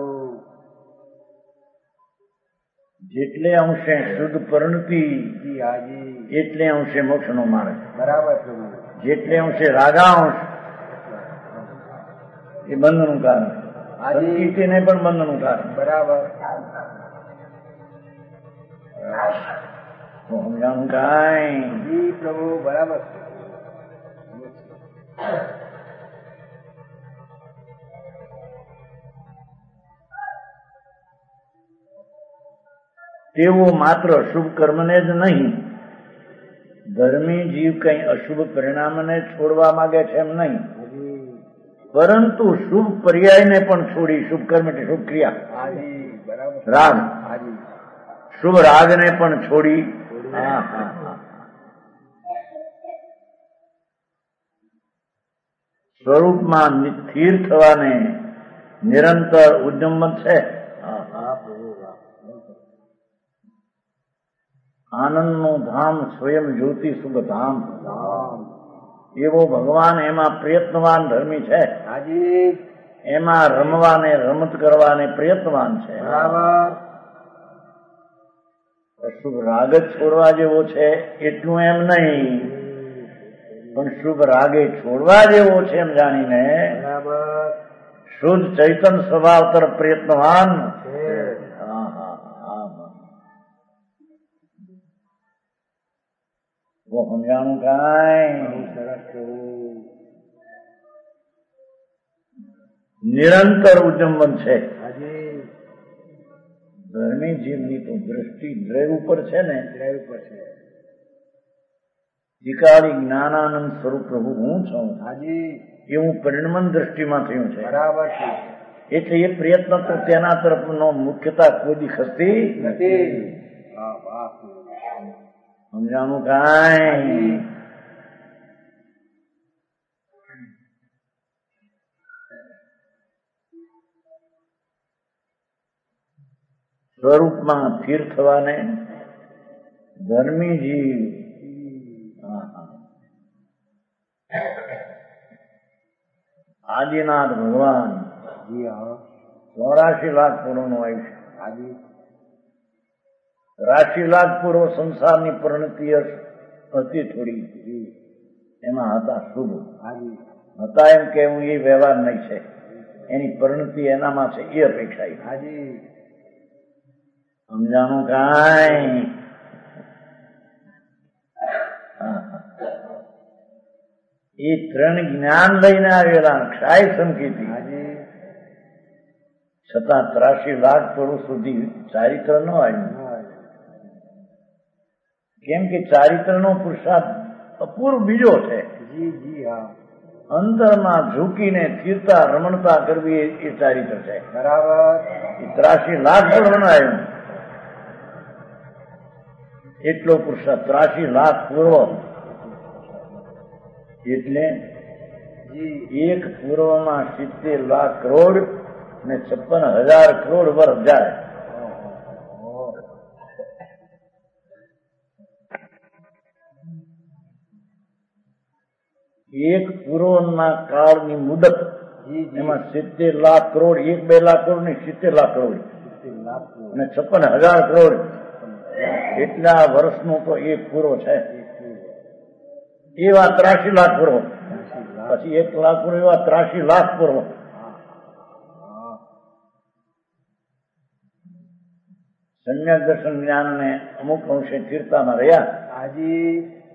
જેટલે અંશે શુદ્ધ પરિણતિ જી હાજી એટલે અંશે મોક્ષ નો માર્ગ, બરાબર પ્રભુ. જેટલે અંશે રાગાંશ એ બંધનું કારણ, સંકીર્તિને પણ બંધનું કારણ. બરાબર સમજાણું કાંઈ? જી પ્રભુ બરાબર. તેવો માત્ર શુભ કર્મને જ નહીં, ધર્મી જીવ કઈ અશુભ પરિણામને છોડવા માંગે છે એમ નહીં, પરંતુ શુભ પર્યાયને પણ છોડી, શુભ કર્મ એટલે શુભ ક્રિયા, હાજી બરાબર. રાગ, હાજી શુભ રાગને પણ છોડી સ્વરૂપમાં સ્થિર થવાને નિરંતર ઉદ્યમ છે. આનંદનું ધામ સ્વયં જ્યોતિ શુભ ધામ, એવો ભગવાન એમાં પ્રયત્નવાન ધર્મી છે. હાજી એમાં રમવાને રમત કરવાને પ્રયત્નવાન છે. બરાબર. શુભ રાગ જ છોડવા જેવો છે એટલું એમ નહીં, પણ શુભ રાગે છોડવા જેવો છે એમ જાણીને બરાબર શુદ્ધ ચૈતન સ્વભાવ તરફ પ્રયત્નવાન છે. સમજાણું કાંઈ? સરસ પ્રભુ. નિરંતર ઉદ્યમન છે. હાજી ધર્મી જીવની તો દ્રષ્ટિ દ્રવ્ય ઉપર છે ને, ડ્રાઈવ પર છે. વિકારી જ્ઞાનાનંદ સ્વરૂપ પ્રભુ હું છું, હાજી એવું પરિણમન દ્રષ્ટિમાં થયું છે. બરાબર છે. એટલે એ પ્રયત્ન તો તેના તરફનો મુખ્યતા કોઈ ખસતી નથી. વાહ વાહ. સમજાણું કાંઈ? સ્વરૂપમાં સ્થિર થવાને ધર્મી જીવ આદિનાથ ભગવાન જી હા 84 લાખ પૂર્વનું આયુષ્ય, હાજી 83 લાખ પૂર્વ સંસારની પરિણતિ હતી થોડી, એમાં હતા શુભ. હાજી હતા એમ કેવું એ વ્યવહાર નહીં છે, એની પરિણતિ એનામાં છે એ અપેક્ષા. હાજી સમજાણું કાંઈ? એ ત્રણ જ્ઞાન લઈને આવેલા ક્ષાય સંકેતી, હાજી છતાં 83 લાખ પુરુષ સુધી ચારિત્ર ન આવ્યું. કેમ કે ચારિત્રનો પુરુષાર્થ અપૂર્વ બીજો છે. જી જી હા અંતરમાં ઝૂકીને સ્થિરતા રમણતા કરવી એ ચારિત્ર છે. બરાબર. એ 83 લાખ પૂર્વ આવ્યું એટલો પુરુષાર્થ. 83 લાખ પૂર્વ એટલે એક પૂર્વમાં 70 લાખ કરોડ ને 56,000 કરોડ વર્ષ જાય. એક પૂર્વના કાળની મુદત એમાં 70 લાખ કરોડ, 1-2 લાખ કરોડ ને 70 લાખ કરોડ અને 56,000 કરોડ એટલા વર્ષનો તો એક પૂર્વ છે. એવા 83 લાખ પૂર્વ, પછી 1 લાખ પૂર્વ, એવા 83 લાખ પૂર્વ. સમ્યક દર્શન જ્ઞાન ને અમુક અંશે સ્થિરતામાં રહ્યા. હાજી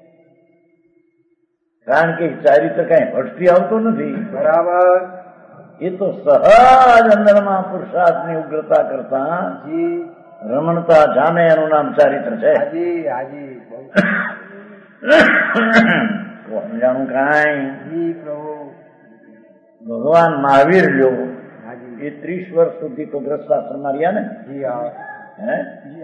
કારણ કે ચારિત્ર કઈ ભટકી આવતું નથી. બરાબર. એ તો સહજ અંદરમાં પુરુષાર્થની ઉગ્રતા કરતા જી રમણતા જાણે એનું નામ ચારિત્ર છે. હાજી હાજી તો સમજાણું કાંઈ. જી પ્રભુ. ભગવાન મહાવીર લ્યો હાજી. એ 30 વર્ષ સુધી તો ગ્રસ્તાશ્રમમાં રહ્યા ને. જી હા. હે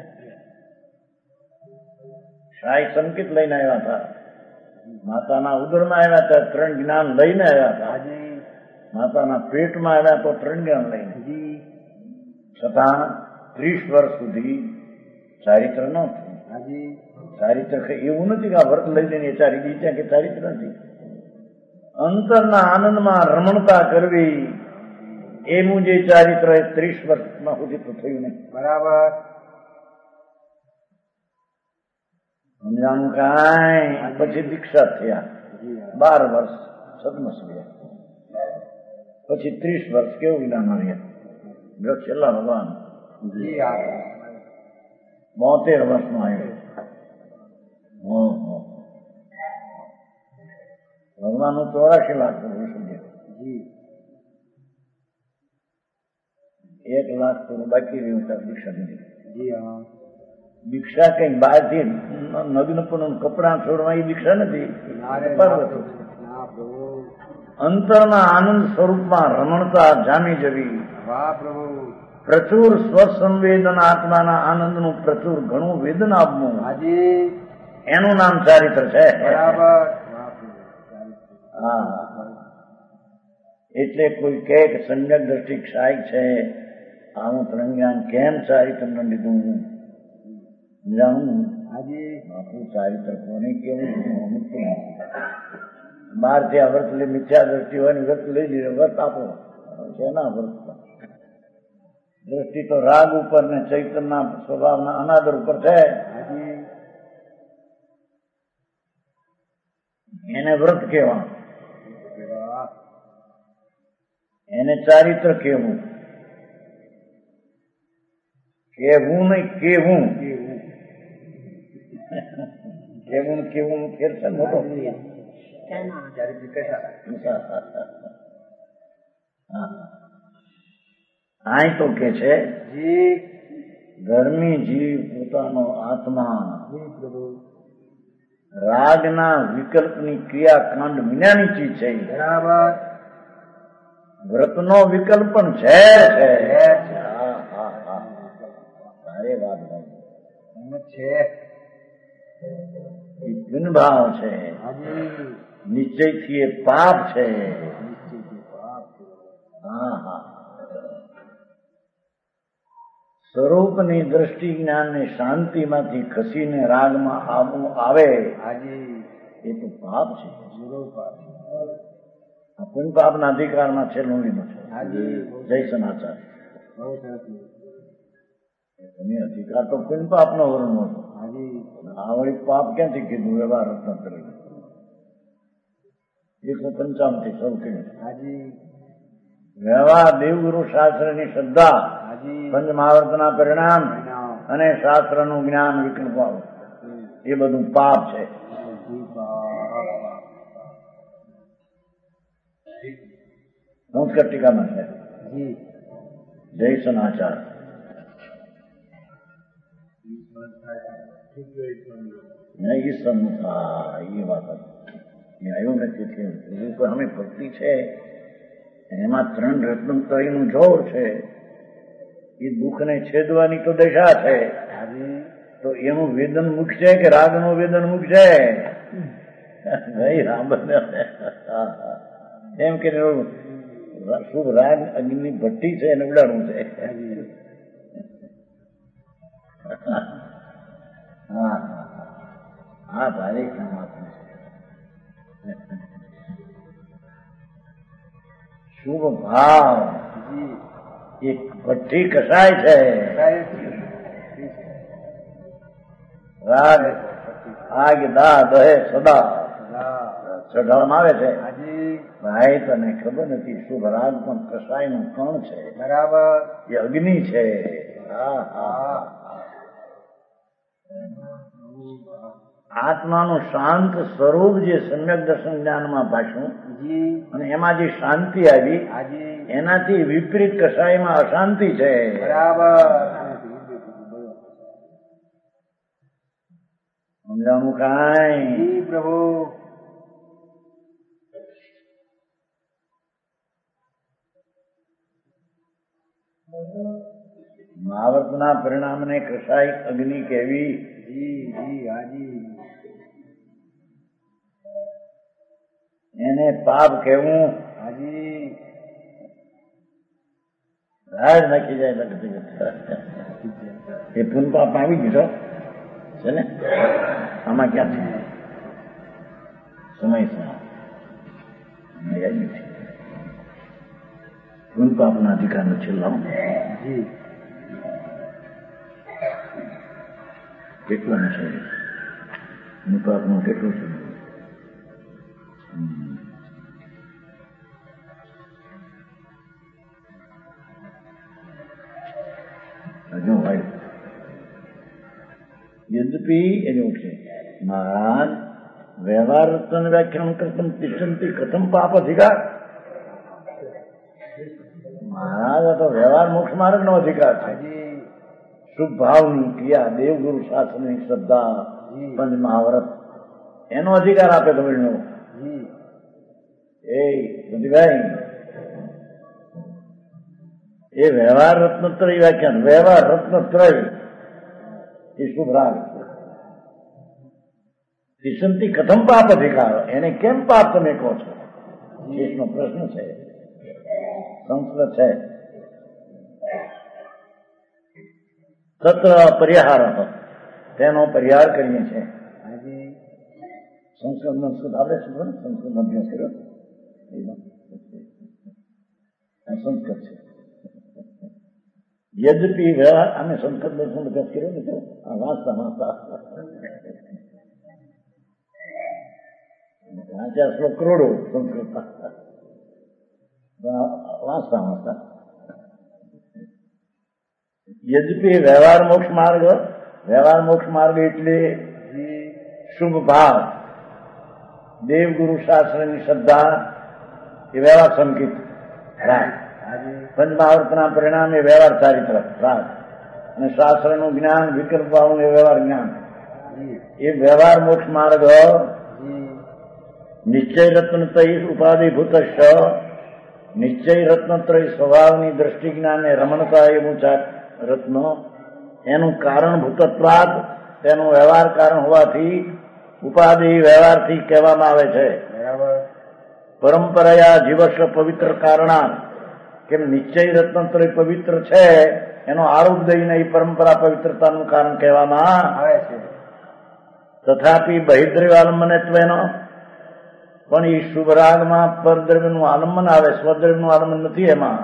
શાહી સંકેત લઈને આવ્યા હતા, માતાના ઉદરમાં આવ્યા હતા 3 જ્ઞાન લઈને આવ્યા હતા, હાજી. માતાના પેટમાં આવ્યા તો 3 જ્ઞાન લઈને. જી. છતાં 30 વર્ષ સુધી ચારિત્ર ન થયું. હાજી. ચારિત્ર એવું નથી કે આ વ્રત લઈ લઈને એ ચારી ગઈ ત્યાં કે ચારિત્ર નથી. અંતરના આનંદમાં રમણતા કરવી એનું જે ચારિત્ર એ 30 વર્ષમાં સુધી તો થયું નહીં. બરાબર. સમજાણું કાંઈ. પછી દીક્ષા થયા, જી હા. 12 વર્ષ સદમસ રહ્યા, પછી 30 વર્ષ કેવું જ્ઞાન રહ્યા. જો છેલ્લા ભગવાન જી હા. 72 વર્ષમાં આવ્યો. ભગવાનનું 84 લાખ પુરુષ જી. 1 લાખ પુરુષ બાકી રહ્યું ત્યારે દીક્ષા દીધી. જી હા. દીક્ષા કઈ બહારથી નગ્નપણું કપડા છોડવા એ દીક્ષા નથી. નારે પાર્વતી. ના પ્રભુ. અંતરના આનંદ સ્વરૂપમાં રમણતા જામી જવી, વાહ પ્રભુ. પ્રચુર સ્વસંવેદન આત્માના આનંદનું પ્રચુર ઘણું વેદન આપવું, હાજી. એનું નામ ચારિત્ર છે. બરાબર. વાહ પ્રભુ. હા, એટલે કોઈ કહે કે સંજ્ઞક દ્રષ્ટિ ક્ષાય છે, આવું ત્રણજ્ઞાન કેમ ચારિત્ર ન લીધું જાણું. હાજી. બાપુ ચારિત્ર કોને કેવું? બહાર થી વ્રત લઈ મિથ્યા દ્રષ્ટિ હોય ને વ્રત લઈ લીધે વ્રત આપો છે ના વ્રત દ્રષ્ટિ તો રાગ ઉપર ને ચૈતનના સ્વભાવના અનાદર ઉપર છે. હાજી. એને વ્રત કહેવા, વાહ. એને ચારિત્ર કહેવું. કહેવું નહીં, કેવું. કેવું. કેવું કેવું ફેર છે મોટો. ચારિત્ર કશા. અહીં તો કે છે જી. ધર્મી જીવ પોતાનો આત્મા જી પ્રભુ. રાગના વિકલ્પની ક્રિયાકાંડ વિનાની ચીજ છે. બરાબર. વ્રતનો વિકલ્પ પણ ઝેર છે. ઝેર છે. હા હા હા, સારી વાત ભાઈ. એમ જ છે. એ પુનભાવ છે, હાજી. નિશ્ચયથી એ પાપ છે. નિશ્ચિત. વાહ પ્રભુ. હા હા, સ્વરૂપની દ્રષ્ટિ જ્ઞાનની શાંતિમાંથી ખસીને રાગમાં આવવું આવે હાજી. એ તો પાપ છે. જરૂર પાપ. આ પુન પાપના અધિકારમાં છેલ્લું લીધું છે. હાજી. જય સનાચાર. બહુ સરસ. તમે અધિકાર તો પુન પાપનો વર્ણનો હતો. હાજી. આ વળી પાપ ક્યાંથી કીધું? વ્યવહાર રત્ન કરી 155 થી શરૂ કર્યું. હાજી. વ્યવહાર દેવગુરુ શાસ્ત્રની શ્રદ્ધા, હાજી. પંચ મહાવર્તના પરિણામ પરિણામ. અને શાસ્ત્રનું જ્ઞાન વિકલ્પ એ બધું પાપ છે. જી બાપ. સંસ્કાર ટીકામાં છે. જી. જય સનાચાર. નહીં એ સંસ્થા એ વાત એ આવ્યું નથી. બીજું કોઈ અમે ભક્તિ છે એમાં 3 રત્નત્રયનું જોર છે. એ દુઃખને છેદવાની તો દશા છે. હાજી. તો એનું વેદન મૂકશે કે રાગનું વેદન મૂકશે? નહીં, રામ એમ કે શુભ રાગ અગ્નિની ભઠ્ઠી છે એને ઉડાડવું છે. હા હા, ભારે કામ આપ્યું છે. શુભ ભાવ એક ભઠ્ઠી કસાય છે. રાગ આગ દા દહે સદા ચઢાવવામાં આવે છે. ભાઈ તને ખબર નથી, શુભ રાગ પણ કસાયનું કણ છે. બરાબર. એ અગ્નિ છે. હા હા, આત્માનું શાંત સ્વરૂપ જે સમ્યક દર્શન જ્ઞાનમાં ભાષ્યું અને એમાં જે શાંતિ આવી એનાથી વિપરીત કસાયમાં અશાંતિ છે. બરાબર. સમજાણું કાંઈ? પ્રભુ. મહાવર્તના પરિણામને કસાઈ અગ્નિ કહેવી. જી જી હાજી. એને પાપ કહેવું. હાજી. રાજ નાખી જાય એ પૂન પાપ આવી દીધો છે ને. આમાં ક્યાંથી સમય પૂન પાપના અધિકાર નથી લાવ. જી. કેટલો છે પૂન પાપનું કેટલું છે? હજુ હોય યદ્યપી એનું છે મહારાજ વ્યવહાર રત્ન વ્યાખ્યાન કરતમ તિષ્ઠંતી કથમ પાપ અધિકાર. મહારાજ આ તો વ્યવહાર મોક્ષ માર્ગ નો અધિકાર છે. શુભ ભાવની ક્રિયા, દેવગુરુ શાસ્ત્રની શ્રદ્ધા, પંચ મહાવ્રત એનો અધિકાર આપે તમે. એ બુદ્ધિભાઈ એ વ્યવહાર રત્નત્રય વ્યાખ્યાન, વ્યવહાર રત્નત્રય એ શુભ રાગ. તિષ્ઠંતી કથમ પાપ અધિકાર, એને કેમ પાપ તમે કહો છો? દેશનો પ્રશ્ન છે, સંસ્કૃત છે. તત્ર પરિહાર તેનો પરિહાર કરીએ છીએ. સંસ્કૃત આપણે શું સંસ્કૃત અભ્યાસ કર્યો? સંસ્કૃત છે. યદ્યપી વ્યવહાર અમે સંસ્કૃત દર્શન અભ્યાસ કર્યો ને તો વાંચતા વાંચ્યા શ્લોક કરોડો સંસ્કૃત વાંચતા યદ્યપી વ્યવહાર મોક્ષ માર્ગ એટલે શુભ ભાવ, દેવગુરુ શાસ્ત્રની શ્રદ્ધા એ વ્યવહાર સંકિત રાગ, પંચમહાવર્તના પરિણામ એ વ્યવહાર ચારિત્ર રાગ, અને શાસ્ત્રનું જ્ઞાન વિકલ્પ ભાવનું એ વ્યવહાર જ્ઞાન. એ વ્યવહાર મોક્ષ માર્ગ નિશ્ચય રત્નત્રય ઉપાધિભૂત નિશ્ચય રત્નત્રય સ્વભાવની દ્રષ્ટિ જ્ઞાન એ રમણતા એવું રત્નો એનું કારણભૂતત્વાદ, તેનું વ્યવહાર કારણ હોવાથી ઉપાધિ વ્યવહારથી કહેવામાં આવે છે. પરંપરાયા જીવસ્વ પવિત્ર કારણા, કેમ નિશ્ચય રત્નત્રય પવિત્ર છે એનો આરોપ દઈને એ પરંપરા પવિત્રતાનું કારણ કહેવામાં આવે છે. તથાપિ બહિદ્રવ્યાલંબનત્વેનો પણ એ શુભ રાગમાં પરદ્રવ્યનું આલંબન આવે, સ્વદ્રવ્યનું આલંબન નથી એમાં.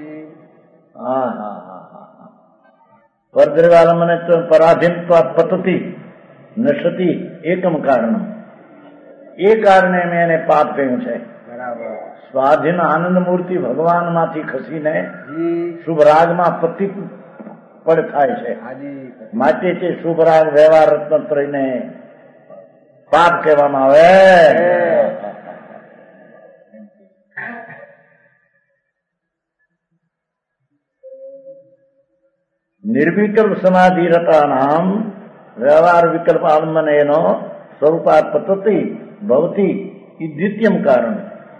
પરદ્રવ્યાલંબન પરાધીનત્વ પતતિ નશતી એકમ કારણ, એ કારણે મેં એને પાપ કહ્યું છે. સ્વાધીન આનંદ મૂર્તિ ભગવાનમાંથી ખસીને શુભ રાગમાં પતિત પડ થાય છે. માટે તે શુભ રાગ વ્યવહાર રત્નત્રયને પાપ કહેવામાં આવે. નિર્વિકલ્પ સમાધિરતા નામ વ્યવહાર વિકલ્પ આલંબન એનો સ્વરૂપાત પતતિ ભવતી દ્વિતીયમ કારણ.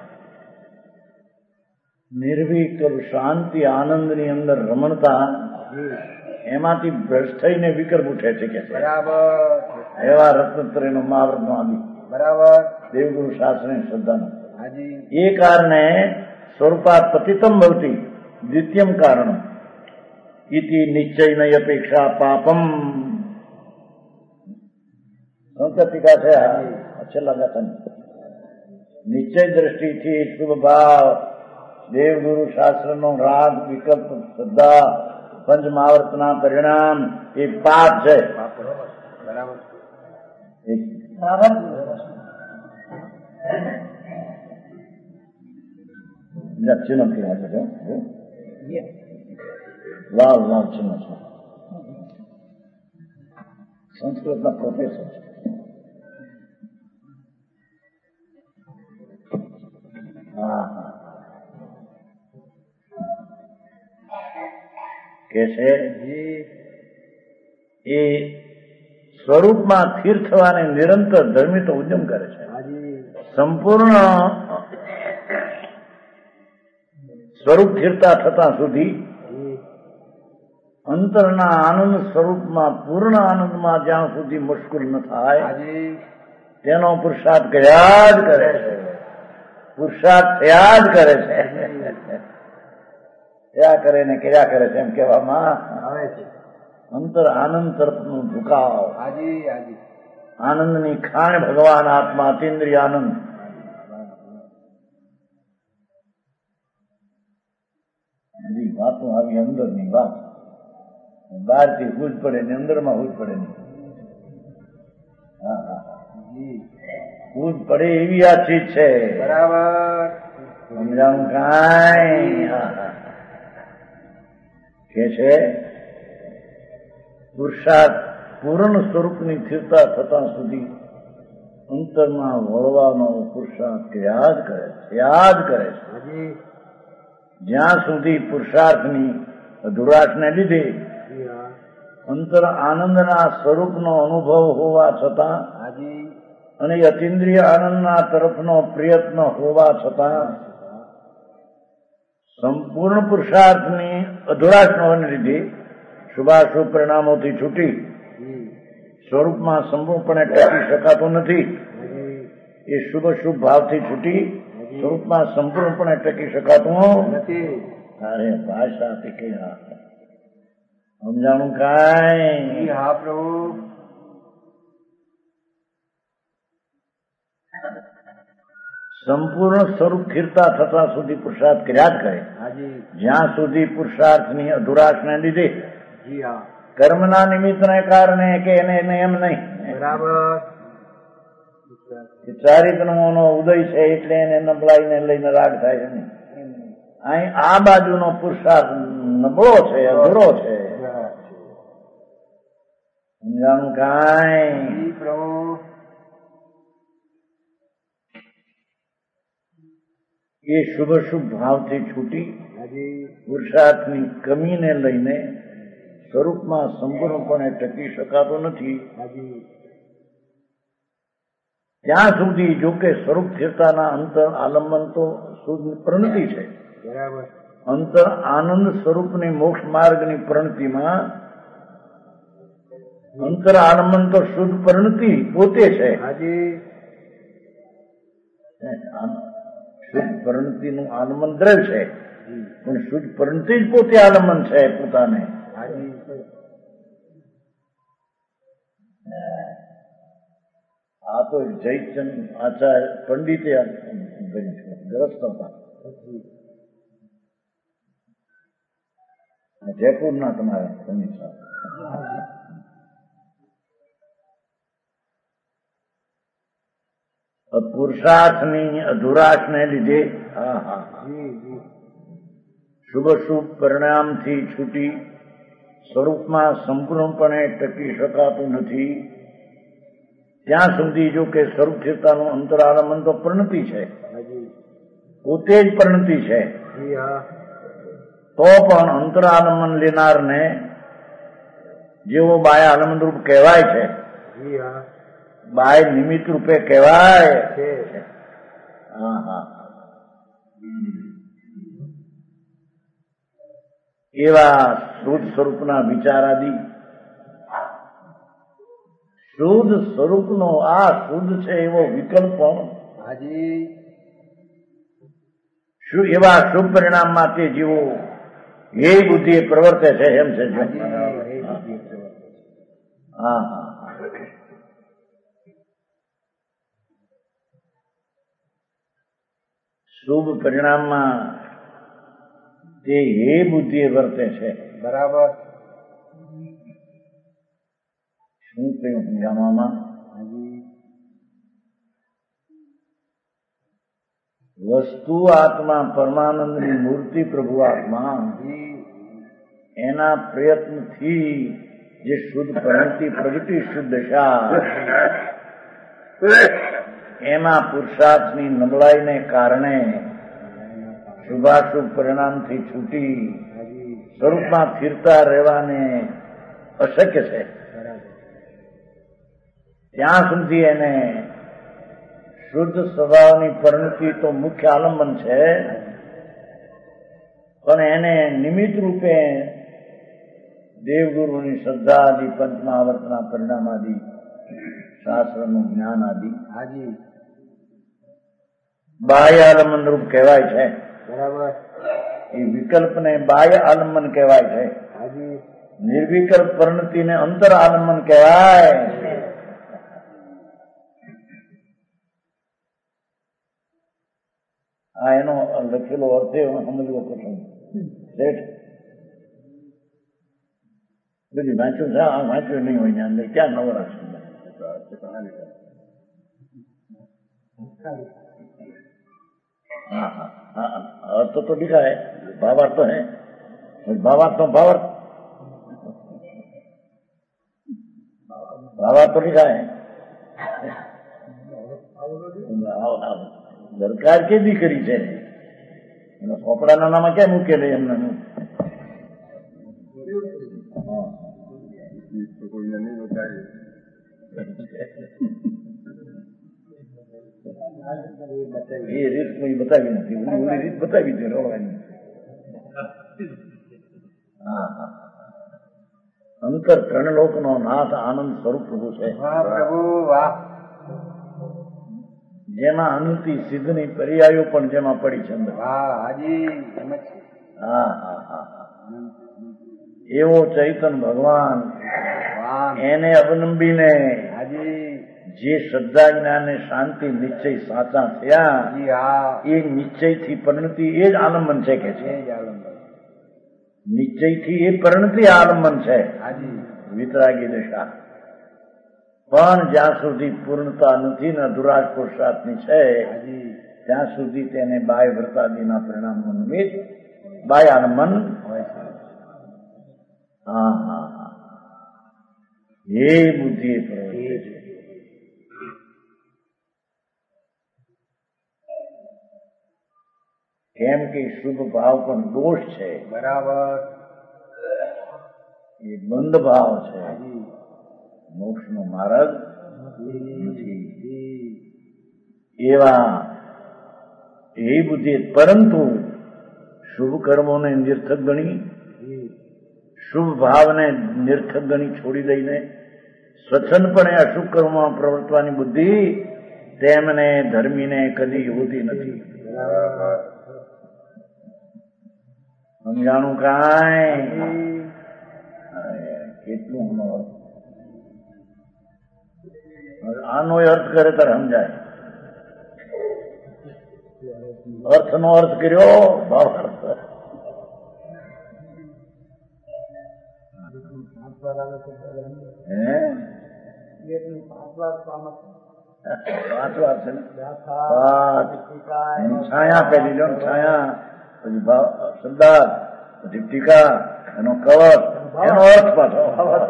નિર્વિકલ્પ શાંતિ આનંદની અંદર રમણતા એમાંથી ભ્રષ્ટ થઈને વિકલ્પ ઉઠે છે કે એવા રત્નત્રયનો મહાવ્રતનો આદિ બરાબર દેવગુરુ શાસ્ત્રની શ્રદ્ધાનો એ કારણે સ્વરૂપાત પતિતમ ભવતી દ્વિતીયમ કારણ ઇતિ નિશ્ચય અપેક્ષા પાપમ. સંકતિકા છે છેલ્લા ગાથા નિશ્ચય દ્રષ્ટિથી શુભ ભાવ, દેવગુરુ શાસ્ત્રનો રાગ વિકલ્પ શ્રદ્ધા, પંચ મહાવર્તના પરિણામ એ પાપ છે. ચિહ્ન લાલ લાલ ચિહ્ન છે. સંસ્કૃતના પ્રોફેસર છે. કે છે એ સ્વરૂપમાં સ્થિર થવાને નિરંતર ધર્મી તો ઉદ્યમ કરે છે. સંપૂર્ણ સ્વરૂપ સ્થિરતા થતા સુધી અંતરના આનંદ સ્વરૂપમાં પૂર્ણ આનંદમાં જ્યાં સુધી મુશ્કેલ ન થાય તેનો પુરુષાર્થ કર્યા જ કરે છે. પુરુષાર્થ થયા જ કરે છે. થયા કરે ને કર્યા કરે છે એમ કહેવામાં આવે છે. અંતર આનંદ તરફનું ઝુકાવ, આનંદની ખાણ ભગવાન આત્મા, અતિન્દ્રિય આનંદ. બધી વાતો આવી અંદરની વાત, બહારથી હુજ પડે ને અંદરમાં હુજ પડે નહીં. હુજ પડે એવી આ ચીજ છે. બરાબર સમજાવું કાંઈ કે છે પુરુષાર્થ પૂર્ણ સ્વરૂપની સ્થિરતા થતા સુધી અંતરમાં વળવાનો પુરુષાર્થ યાદ કરે છે, યાદ કરે છે. જ્યાં સુધી પુરુષાર્થની અધુરાશને લીધે અંતર આનંદના સ્વરૂપનો અનુભવ હોવા છતાં અને અતિન્દ્રિય આનંદના તરફનો પ્રયત્ન હોવા છતાં સંપૂર્ણ પુરુષાર્થની અધુરાશ હોવાને લીધે શુભાશુભ પરિણામોથી છૂટી સ્વરૂપમાં સંપૂર્ણપણે ટકી શકાતું નથી. એ શુભ શુભ ભાવથી છૂટી સ્વરૂપમાં સંપૂર્ણપણે ટકી શકાતું નથી. અરે ભાષા કે સમજાણું કાંઈ? હા પ્રભુ. સંપૂર્ણ સ્વરૂપ સ્થિરતા થતા સુધી પુરુષાર્થ કર્યા જ કરે. જ્યાં સુધી પુરુષાર્થની અધુરાશને લીધે કર્મના નિમિત્તને કારણે કે એને એમ નહીં બરાબર ચારિત્રનો ઉદય છે એટલે એને નબળાઈને લઈને રાગ થાય છે નહીં. અહીં આ બાજુનો પુરુષાર્થ નબળો છે, અધૂરો છે. સમજાણું કાંઈ? એ શુભ શુભ ભાવથી છૂટી પુરુષાર્થની કમીને લઈને સ્વરૂપમાં સંપૂર્ણપણે ટકી શકાતો નથી. ત્યાં સુધી જોકે સ્વરૂપ સ્થિરતાના અંતર આલંબન તો શુદ્ધ પ્રણતિ છે. અંતર આનંદ સ્વરૂપની મોક્ષ માર્ગની પ્રણતિમાં અંતર આલંબન તો શુદ્ધ પ્રણતિ પોતે છે. શુદ્ધ પરિણતિનું આલંબન દ્રવ્ય છે, પણ શુદ્ધ પરિણતિ જ પોતે આલંબન છે પોતાને. આ તો જયચંદ આચાર્ય પંડિતે ગ્રસ્ત હતા, જયપુરના તમારા પંડિત સાહેબ. પુરુષાર્થની અધુરાશને લીધે શુભ શુભ પરિણામથી છૂટી સ્વરૂપમાં સંપૂર્ણપણે ટકી શકાતું નથી. ત્યાં સુધી જો કે સ્વરૂપ સ્થિરતાનું અંતરાલંબન તો પરિણતિ છે, પોતે જ પરિણતિ છે, તો પણ અંતરાલંબન લેનારને જેવો બાહ્ય આલંબન રૂપ કહેવાય છે, બાહ્ય નિમિત્ત રૂપે કહેવાય છે. એવા શુદ્ધ સ્વરૂપના વિચારાદી શુદ્ધ સ્વરૂપનો આ શુદ્ધ છે એવો વિકલ્પ એવા શુભ પરિણામ માટે જીવો એ બુદ્ધિ પ્રવર્તે છે એમ છે. શુભ પરિણામમાં તે હે બુદ્ધિ વર્તે છે. બરાબર. શું કહ્યું સમજાવવામાં? વસ્તુ આત્મા પરમાનંદની મૂર્તિ પ્રભુ આત્મા એના પ્રયત્નથી જે શુદ્ધ પરિણતિ પ્રગતિ શુદ્ધ દશા એમાં પુરુષાર્થની નબળાઈને કારણે શુભાશુભ પરિણામથી છૂટી સ્વરૂપમાં ફિરતા રહેવાને અશક્ય છે. ત્યાં સુધી એને શુદ્ધ સ્વભાવની પરિણતિ તો મુખ્ય આલંબન છે, પણ એને નિમિત્ત રૂપે દેવગુરુની શ્રદ્ધા આદિ પંચમહાવર્તના પરિણામ આદિ શાસ્ત્રનું જ્ઞાન આદિ હાજી બાહ્ય આલંબન રૂપ કહેવાય છે. બરાબર એ વિકલ્પને બાહ્ય આલંબન કહેવાય છે. હાજી નિર્વિકલ્પ પરિણતિને અંતર આલંબન કહેવાય. આ એનો લખેલો અર્થ સમજવો કઠણ શેઠ. બધી વાંચ્યું છે, આ વાંચ્યું નહીં હોય અંદર ક્યાં નવરા છે. हाँ हाँ हाँ अर्थ तो लिखा है, भावार्थ तो है, भावार्थ तो लिखा है. સરકાર કે દીકરી છે એના ચોપડાના નામ ક્યાં મૂકેલ એમને એ રીત બતાવી નથી, ઓલી રીત બતાવી છે રોવાની. હા હા અંતર ત્રણ લોકનો નાથ આનંદ સ્વરૂપ પ્રભુ છે. પ્રભુ વાહ જેમાં અનુતિ સિદ્ધની પર્યાયો પણ જેમાં પડી છે અંદર. વાહ હાજી એમ જ છે. હા હા હા એવો ચૈતન ભગવાન વાહ એને અવલંબીને હાજી જે શ્રદ્ધા જ્ઞાન ને શાંતિ નિશ્ચય સાચા થયા જી હા એ નિશ્ચયથી પરિણતિ એ જ આલંબન છે કે છે. એ જ આલંબન નિશ્ચયથી એ પરિણતિ આલંબન છે. હાજી વિતરાગી દશા પણ જ્યાં સુધી પૂર્ણતા નથી ને દુરાજ પુરુષાર્થની છે હાજી ત્યાં સુધી તેને બાહ્ય વ્રતાદિના પરિણામનું નિમિત્ત બાહ્ય આલંબન હોય છે. હા હા હા એ બુદ્ધિ એ પ્રવૃત્તિ છે. કેમ કે શુભ ભાવ પણ દોષ છે, બરાબર એ બંધ ભાવ છે, હાજી મોક્ષનો માર્ગ જી નથી. જી એવા એ બુદ્ધિ પરંતુ શુભ કર્મોને નિર્થક ગણી, જી શુભ ભાવને નિર્થક ગણી છોડી દઈને સ્વચ્છંદપણે અશુભ કર્મોમાં પ્રવર્તવાની બુદ્ધિ તેમને ધર્મીને કદી હોતી નથી. બરાબર સમજાણું કાંઈ? કેટલું આનો અર્થ કરે ત્યારે સમજાય. અર્થનો અર્થ કર્યો ભાવાર્થ. પાંચ વાર છે ને, પાંચ છાયા પેલી લો છાયા, પછી ભાવ શ્રદ્ધા, પછી ટીકા, એનો કવચ, એનો અર્થ પાછો.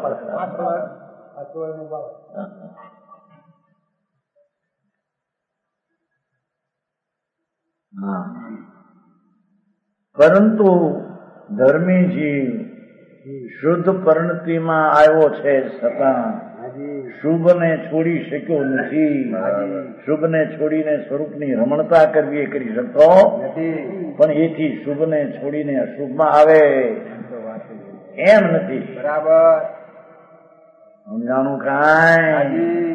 હા પરંતુ ધર્મી જીવ શુદ્ધ પરિણતિમાં આવ્યો છે છતાં શુભને છોડી શક્યો નથી. શુભને છોડીને સ્વરૂપની રમણતા કરવી એ કરી શકતો પણ એથી શુભને છોડીને અશુભમાં આવે એમ નથી. બરાબર સમજાણું કાંઈ?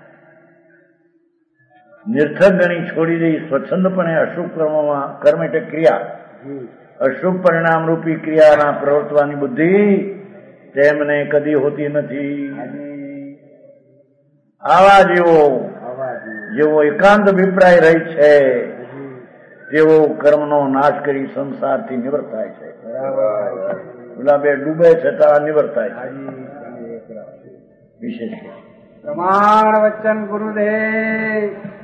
નિર્થક ગણી છોડી દઈ સ્વચ્છંદપણે અશુભ કર્મમાં કર્મ એટલે ક્રિયા, અશુભ પરિણામ રૂપી ક્રિયાના પ્રવર્તવાની બુદ્ધિ તેમને કદી હોતી નથી. આવા જેવો એકાંત અભિપ્રાય રહી છે તેવો કર્મનો નાશ કરી સંસારથી નિવૃત્ત થાય છે. પેલા બે ડૂબે છે તારા નિવૃત્ત થાય છે. વિશેષ પ્રમાણ વચન ગુરુદેવ.